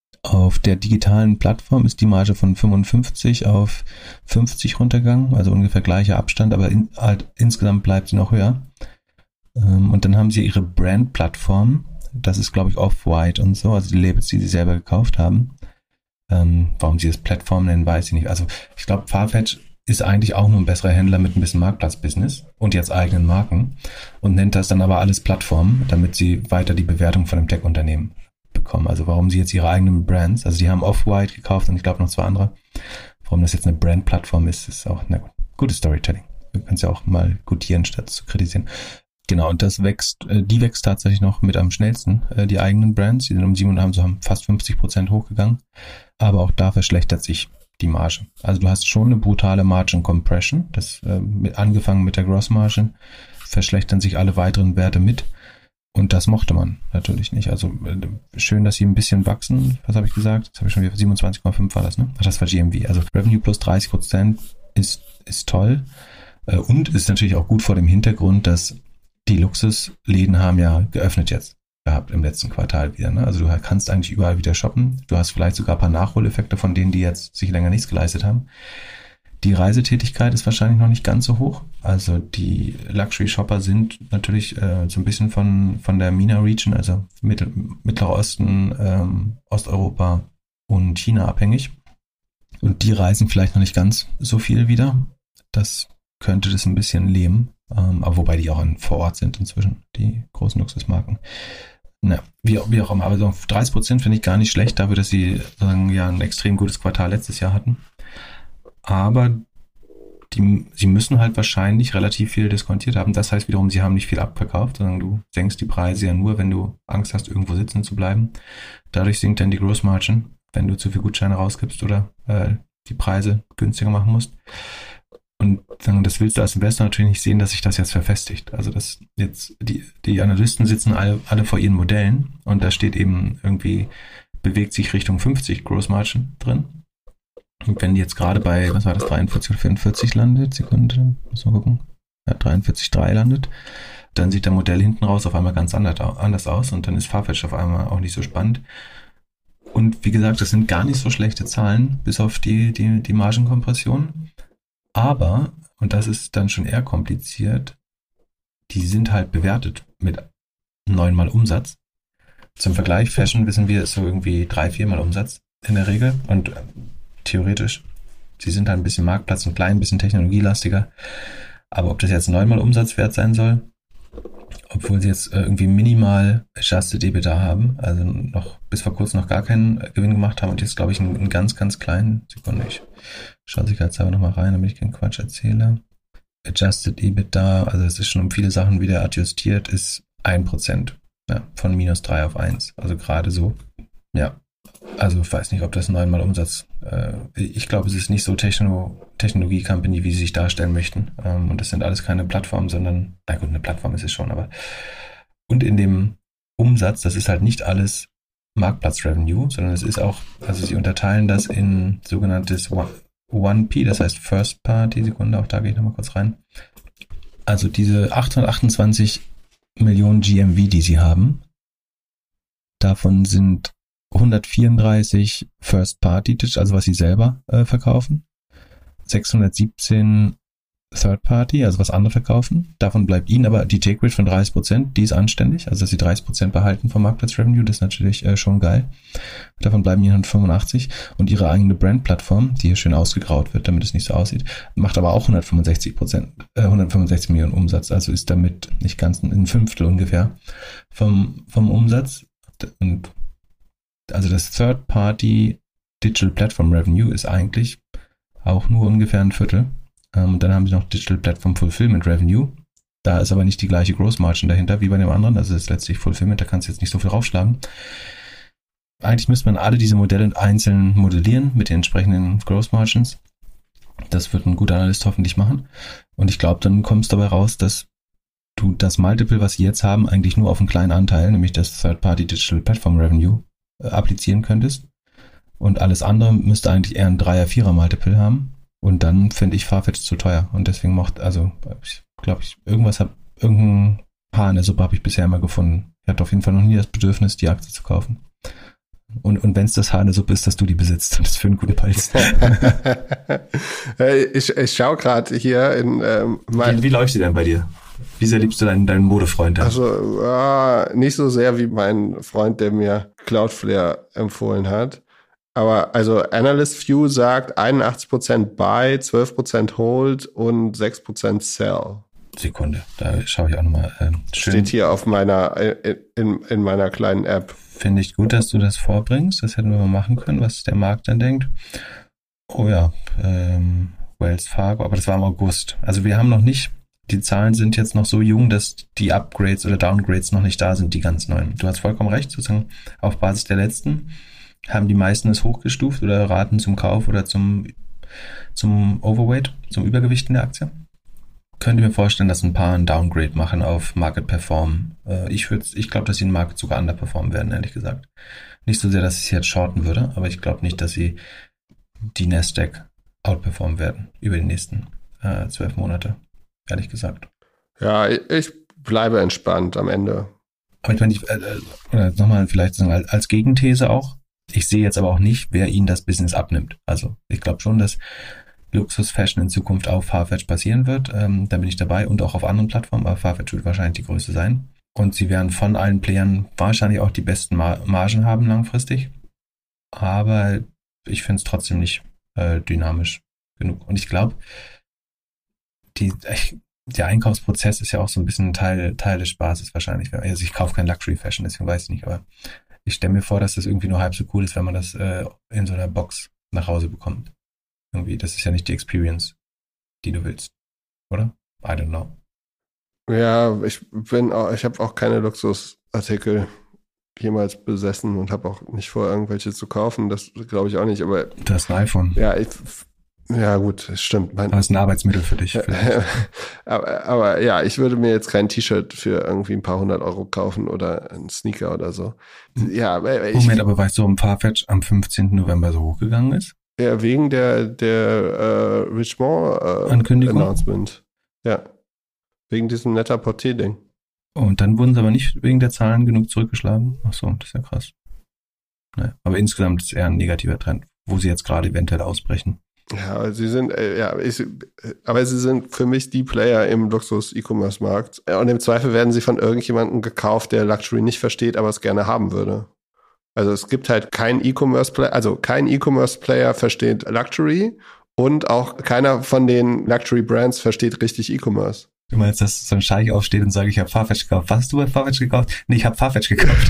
S2: Auf der digitalen Plattform ist die Marge von fünfundfünfzig auf fünfzig runtergegangen, also ungefähr gleicher Abstand, aber in, halt, insgesamt bleibt sie noch höher. Ähm, und dann haben sie ihre Brand-Plattform, das ist, glaube ich, Off-White und so, also die Labels, die sie selber gekauft haben. Ähm, warum sie das Plattform nennen, weiß ich nicht. Also ich glaube, Farfetch ist eigentlich auch nur ein besserer Händler mit ein bisschen Marktplatzbusiness und jetzt eigenen Marken und nennt das dann aber alles Plattform, damit sie weiter die Bewertung von einem Tech-Unternehmen bekommen. Also warum sie jetzt ihre eigenen Brands, also die haben Off-White gekauft und ich glaube noch zwei andere, warum das jetzt eine Brand-Plattform ist, ist auch eine gute Storytelling. Wir können es ja auch mal gutieren, statt zu kritisieren. Genau, und das wächst, die wächst tatsächlich noch mit am schnellsten, die eigenen Brands, die sind um sieben und haben so haben fast fünfzig Prozent hochgegangen, aber auch da verschlechtert sich die Marge. Also du hast schon eine brutale Margin Compression, das äh, mit, angefangen mit der Gross Margin, verschlechtern sich alle weiteren Werte mit und das mochte man natürlich nicht. Also äh, schön, dass sie ein bisschen wachsen, was habe ich gesagt? Das habe ich schon wieder, siebenundzwanzig Komma fünf war das, ne? Ach, das war G M V. Also Revenue plus dreißig Prozent ist, ist toll äh, und ist natürlich auch gut vor dem Hintergrund, dass die Luxusläden haben ja geöffnet jetzt gehabt im letzten Quartal wieder. Ne? Also du kannst eigentlich überall wieder shoppen. Du hast vielleicht sogar ein paar Nachholeffekte von denen, die jetzt sich länger nichts geleistet haben. Die Reisetätigkeit ist wahrscheinlich noch nicht ganz so hoch. Also die Luxury-Shopper sind natürlich äh, so ein bisschen von von der MENA-Region, also Mittel, Mittlerer Osten, ähm, Osteuropa und China abhängig. Und die reisen vielleicht noch nicht ganz so viel wieder. Das könnte das ein bisschen lähmen. Ähm, aber wobei die auch an, vor Ort sind inzwischen, die großen Luxusmarken. Na, wie, wie auch immer, aber so dreißig Prozent finde ich gar nicht schlecht, dafür, dass sie sagen, ja ein extrem gutes Quartal letztes Jahr hatten. Aber die, sie müssen halt wahrscheinlich relativ viel diskontiert haben. Das heißt wiederum, sie haben nicht viel abverkauft, sondern du senkst die Preise ja nur, wenn du Angst hast, irgendwo sitzen zu bleiben. Dadurch sinkt dann die Gross Margin, wenn du zu viel Gutscheine rausgibst oder äh, die Preise günstiger machen musst. Und das willst du als Investor natürlich nicht sehen, dass sich das jetzt verfestigt. Also dass jetzt die, die Analysten sitzen alle, alle vor ihren Modellen und da steht eben irgendwie, bewegt sich Richtung fünfzig Gross Margin drin. Und wenn die jetzt gerade bei, was war das, dreiundvierzig oder vierundvierzig landet, Sekunde, muss mal gucken, ja, dreiundvierzig Komma drei landet, dann sieht der Modell hinten raus auf einmal ganz anders aus und dann ist Farfetch auf einmal auch nicht so spannend. Und wie gesagt, das sind gar nicht so schlechte Zahlen, bis auf die, die, die Margenkompression. Aber, und das ist dann schon eher kompliziert, die sind halt bewertet mit neunmal Umsatz. Zum Vergleich, Fashion, wissen wir, ist so irgendwie drei, viermal Umsatz in der Regel. Und äh, theoretisch, sie sind halt ein bisschen Marktplatz und klein, ein bisschen technologielastiger. Aber ob das jetzt neunmal Umsatz wert sein soll, obwohl sie jetzt äh, irgendwie minimal Adjusted EBITDA haben, also noch bis vor kurzem noch gar keinen äh, Gewinn gemacht haben und jetzt, glaube ich, einen, einen ganz, ganz kleinen, Sekunde, ich schaue sicherheitshalber nochmal rein, damit ich keinen Quatsch erzähle. Adjusted EBITDA, also es ist schon um viele Sachen wieder adjustiert, ist ein Prozent. Ja, von minus drei auf eins. Also gerade so. Ja. Also ich weiß nicht, ob das neunmal Umsatz. Äh, ich glaube, es ist nicht so Techno, Technologie-Company, wie sie sich darstellen möchten. Ähm, und das sind alles keine Plattformen, sondern, na gut, eine Plattform ist es schon, aber. Und in dem Umsatz, das ist halt nicht alles Marktplatz-Revenue, sondern es ist auch, also sie unterteilen das in sogenanntes one P, das heißt First Party, Sekunde, auch da gehe ich nochmal kurz rein. Also diese achthundertachtundzwanzig Millionen G M V, die sie haben, davon sind hundertvierunddreißig First Party, also was sie selber äh, verkaufen, sechshundertsiebzehn Third Party, also was andere verkaufen. Davon bleibt ihnen aber die Take Rate von dreißig Prozent, die ist anständig, also dass sie dreißig Prozent behalten vom Marktplatz Revenue, das ist natürlich äh, schon geil. Davon bleiben ihnen hundertfünfundachtzig und ihre eigene Brand-Plattform, die hier schön ausgegraut wird, damit es nicht so aussieht, macht aber auch hundertfünfundsechzig Prozent, äh, hundertfünfundsechzig Millionen Umsatz, also ist damit nicht ganz ein, ein Fünftel ungefähr vom, vom Umsatz. Und also das Third Party Digital Platform Revenue ist eigentlich auch nur ungefähr ein Viertel. Und dann haben sie noch Digital Platform Fulfillment Revenue. Da ist aber nicht die gleiche Gross Margin dahinter wie bei dem anderen. Also das ist letztlich Fulfillment, da kannst du jetzt nicht so viel raufschlagen. Eigentlich müsste man alle diese Modelle einzeln modellieren mit den entsprechenden Gross Margins. Das wird ein guter Analyst hoffentlich machen. Und ich glaube, dann kommst du dabei raus, dass du das Multiple, was sie jetzt haben, eigentlich nur auf einen kleinen Anteil, nämlich das Third-Party Digital Platform Revenue, äh, applizieren könntest. Und alles andere müsste eigentlich eher ein Dreier-, Vierer-Multiple haben. Und dann finde ich Farfetch zu teuer. Und deswegen macht, also, ich glaube, ich, irgendwas habe, irgendein Haar in der Suppe habe ich bisher immer gefunden. Ich hatte auf jeden Fall noch nie das Bedürfnis, die Aktie zu kaufen. Und, und wenn es das Haar in der Suppe ist, dass du die besitzt. Das für einen guten Preis.
S1: ich ich schaue gerade hier in ähm,
S2: mein, wie, wie läuft sie denn bei dir? Wie sehr liebst du deinen, deinen Modefreund?
S1: Also äh, nicht so sehr wie mein Freund, der mir Cloudflare empfohlen hat. Aber also Analyst View sagt einundachtzig Prozent Buy, zwölf Prozent Hold und sechs Prozent Sell.
S2: Sekunde, da schaue ich auch nochmal. Ähm,
S1: Steht hier auf meiner, in, in meiner kleinen App.
S2: Finde ich gut, dass du das vorbringst. Das hätten wir mal machen können, was der Markt dann denkt. Oh ja, ähm, Wells Fargo, aber das war im August. Also wir haben noch nicht, die Zahlen sind jetzt noch so jung, dass die Upgrades oder Downgrades noch nicht da sind, die ganz neuen. Du hast vollkommen recht, sozusagen auf Basis der letzten haben die meisten es hochgestuft oder raten zum Kauf oder zum, zum Overweight, zum Übergewicht in der Aktie. Könnte mir vorstellen, dass ein paar ein Downgrade machen auf Market Perform. Ich würde, ich glaube, dass sie den Markt sogar underperformen werden, ehrlich gesagt. Nicht so sehr, dass ich sie jetzt shorten würde, aber ich glaube nicht, dass sie die Nasdaq outperformen werden über die nächsten äh, zwölf Monate, ehrlich gesagt.
S1: Ja, ich bleibe entspannt am Ende.
S2: Aber ich meine, ich, äh, oder nochmal vielleicht sagen, als, als Gegenthese auch, ich sehe jetzt aber auch nicht, wer ihnen das Business abnimmt. Also ich glaube schon, dass Luxus-Fashion in Zukunft auf Farfetch basieren wird. Ähm, da bin ich dabei und auch auf anderen Plattformen, aber Farfetch wird wahrscheinlich die größte sein. Und sie werden von allen Playern wahrscheinlich auch die besten Mar- Margen haben langfristig. Aber ich finde es trotzdem nicht äh, dynamisch genug. Und ich glaube, die, ich, der Einkaufsprozess ist ja auch so ein bisschen Teil, Teil des Spaßes wahrscheinlich. Also ich kaufe kein Luxury-Fashion, deswegen weiß ich nicht, aber ich stelle mir vor, dass das irgendwie nur halb so cool ist, wenn man das äh, in so einer Box nach Hause bekommt. Irgendwie, das ist ja nicht die Experience, die du willst, oder? I don't know.
S1: Ja, ich bin auch, ich habe auch keine Luxusartikel jemals besessen und habe auch nicht vor, irgendwelche zu kaufen. Das glaube ich auch nicht, aber
S2: du hast ein iPhone.
S1: Ja, ich, ja gut, das stimmt. Mein,
S2: das ist ein Arbeitsmittel für dich.
S1: aber, aber ja, ich würde mir jetzt kein T-Shirt für irgendwie ein paar hundert Euro kaufen oder einen Sneaker oder so. Ja, aber ich,
S2: Moment, aber weißt du, warum Farfetch am fünfzehnten November so hochgegangen ist?
S1: Ja, wegen der, der äh, Richemont äh,
S2: Ankündigung?
S1: Announcement. Ja. Wegen diesem Net-a-Porter-Ding.
S2: Und dann wurden sie aber nicht wegen der Zahlen genug zurückgeschlagen. Ach so, das ist ja krass. Naja, aber insgesamt ist es eher ein negativer Trend, wo sie jetzt gerade eventuell ausbrechen.
S1: Ja, sie sind, äh, ja, ich, aber sie sind für mich die Player im Luxus-E-Commerce-Markt. Und im Zweifel werden sie von irgendjemandem gekauft, der Luxury nicht versteht, aber es gerne haben würde. Also es gibt halt keinen E-Commerce-Player, also kein E-Commerce-Player versteht Luxury und auch keiner von den Luxury-Brands versteht richtig E-Commerce.
S2: Du meinst, dass so ein Scheich aufsteht und sagt, ich habe Farfetch gekauft. Was, hast du bei Farfetch gekauft? Nee, ich habe Farfetch gekauft.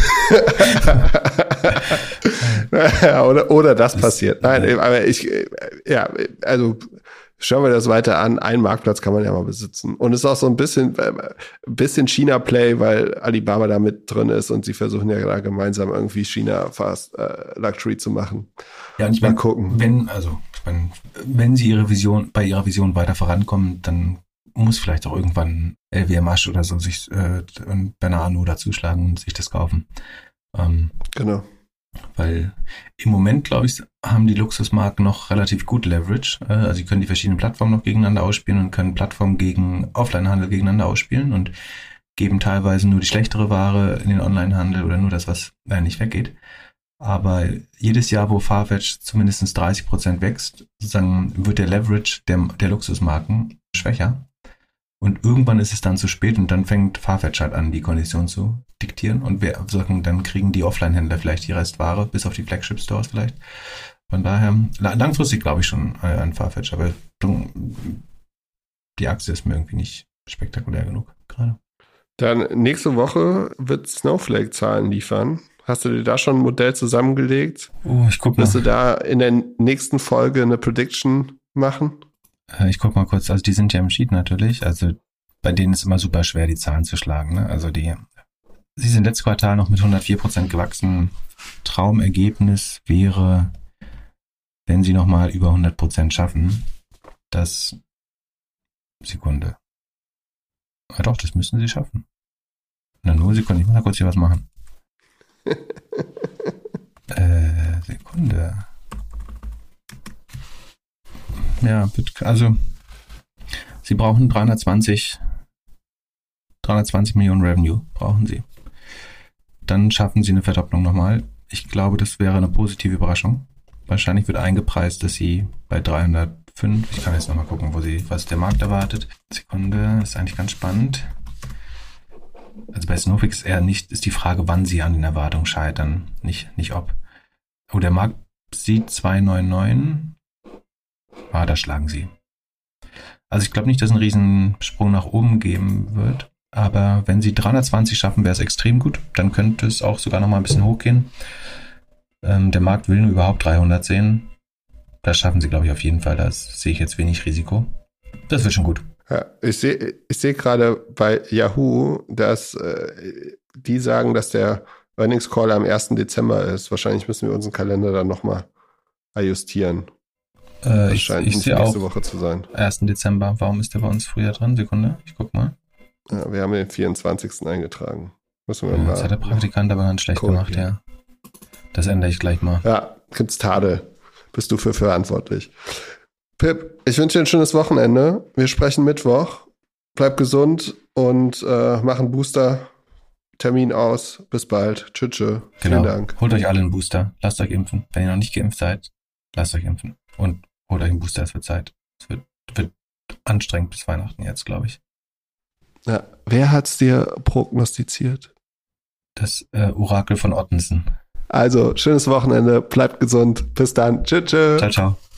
S1: ja, oder, oder das, das passiert. Nein,
S2: ja.
S1: aber ich, ja, also schauen wir das weiter an. Einen Marktplatz kann man ja mal besitzen. Und es ist auch so ein bisschen, ein bisschen China-Play, weil Alibaba da mit drin ist und sie versuchen ja da gemeinsam irgendwie China-Fast äh, Luxury zu machen.
S2: Ja, und ich
S1: mal
S2: mein,
S1: gucken.
S2: Wenn, also, wenn, wenn sie ihre Vision, bei ihrer Vision weiter vorankommen, dann muss vielleicht auch irgendwann L W M H oder so sich äh, ein Bernano dazuschlagen und sich das kaufen. Ähm,
S1: genau.
S2: Weil im Moment, glaube ich, haben die Luxusmarken noch relativ gut Leverage. Äh, also sie können die verschiedenen Plattformen noch gegeneinander ausspielen und können Plattformen gegen Offline-Handel gegeneinander ausspielen und geben teilweise nur die schlechtere Ware in den Online-Handel oder nur das, was äh, nicht weggeht. Aber jedes Jahr, wo Farfetch zumindest dreißig Prozent wächst, sozusagen wird der Leverage der, der Luxusmarken schwächer. Und irgendwann ist es dann zu spät und dann fängt Farfetch halt an, die Kondition zu diktieren. Und wir sagen, dann kriegen die Offline-Händler vielleicht die Restware, bis auf die Flagship-Stores vielleicht. Von daher, langfristig glaube ich schon an Farfetch, aber die Aktie ist mir irgendwie nicht spektakulär genug gerade.
S1: Dann nächste Woche wird Snowflake Zahlen liefern. Hast du dir da schon ein Modell zusammengelegt?
S2: Oh, ich guck mal.
S1: Wirst du da in der nächsten Folge eine Prediction machen?
S2: Ich guck mal kurz, also die sind ja im Sheet natürlich, also bei denen ist immer super schwer, die Zahlen zu schlagen, ne? Also die, sie sind letztes Quartal noch mit hundertvier Prozent gewachsen. Traumergebnis wäre, wenn sie nochmal über hundert Prozent schaffen, das, Sekunde. Ja doch, das müssen sie schaffen. Na nur Sekunde, ich muss mal kurz hier was machen. äh, Sekunde. Ja, also sie brauchen dreihundertzwanzig Millionen Revenue, brauchen sie. Dann schaffen sie eine Verdopplung nochmal. Ich glaube, das wäre eine positive Überraschung. Wahrscheinlich wird eingepreist, dass sie bei dreihundertfünf, ich kann jetzt nochmal gucken, wo sie, was der Markt erwartet. Sekunde, ist eigentlich ganz spannend. Also bei Snowflake ist eher nicht, ist die Frage, wann sie an den Erwartungen scheitern, nicht, nicht ob. Oh, der Markt sieht zweihundertneunundneunzig. Ah, da schlagen sie. Also ich glaube nicht, dass es einen riesen Sprung nach oben geben wird, aber wenn sie dreihundertzwanzig schaffen, wäre es extrem gut. Dann könnte es auch sogar noch mal ein bisschen hochgehen. Ähm, der Markt will nur überhaupt dreihundert sehen. Das schaffen sie, glaube ich, auf jeden Fall. Da sehe ich jetzt wenig Risiko. Das wird schon gut.
S1: Ja, ich sehe ich sehe gerade bei Yahoo, dass äh, die sagen, dass der Earnings Call am ersten Dezember ist. Wahrscheinlich müssen wir unseren Kalender dann nochmal ajustieren.
S2: Äh, ich ich sehe auch
S1: Woche zu sein.
S2: ersten Dezember. Warum ist der bei uns früher dran? Sekunde, ich guck mal.
S1: Ja, wir haben den vierundzwanzigsten eingetragen. Müssen wir
S2: ja,
S1: mal.
S2: Das hat der Praktikant aber ganz schlecht gemacht, ja. Das ändere ich gleich mal.
S1: Ja, gibt's Tadel. Bist du für verantwortlich. Pip, ich wünsche dir ein schönes Wochenende. Wir sprechen Mittwoch. Bleib gesund und äh, mach einen Booster-Termin aus. Bis bald. Tschüss. Tschüss.
S2: Genau.
S1: Vielen Dank.
S2: Holt euch alle einen Booster. Lasst euch impfen. Wenn ihr noch nicht geimpft seid, lasst euch impfen. Und holt euch einen Booster, es wird Zeit. Es wird, wird anstrengend bis Weihnachten jetzt, glaube ich.
S1: Ja. Wer hat's dir prognostiziert?
S2: Das äh, Orakel von Ottensen.
S1: Also, schönes Wochenende. Bleibt gesund. Bis dann. Tschüss. Tschüss.
S2: Ciao, ciao.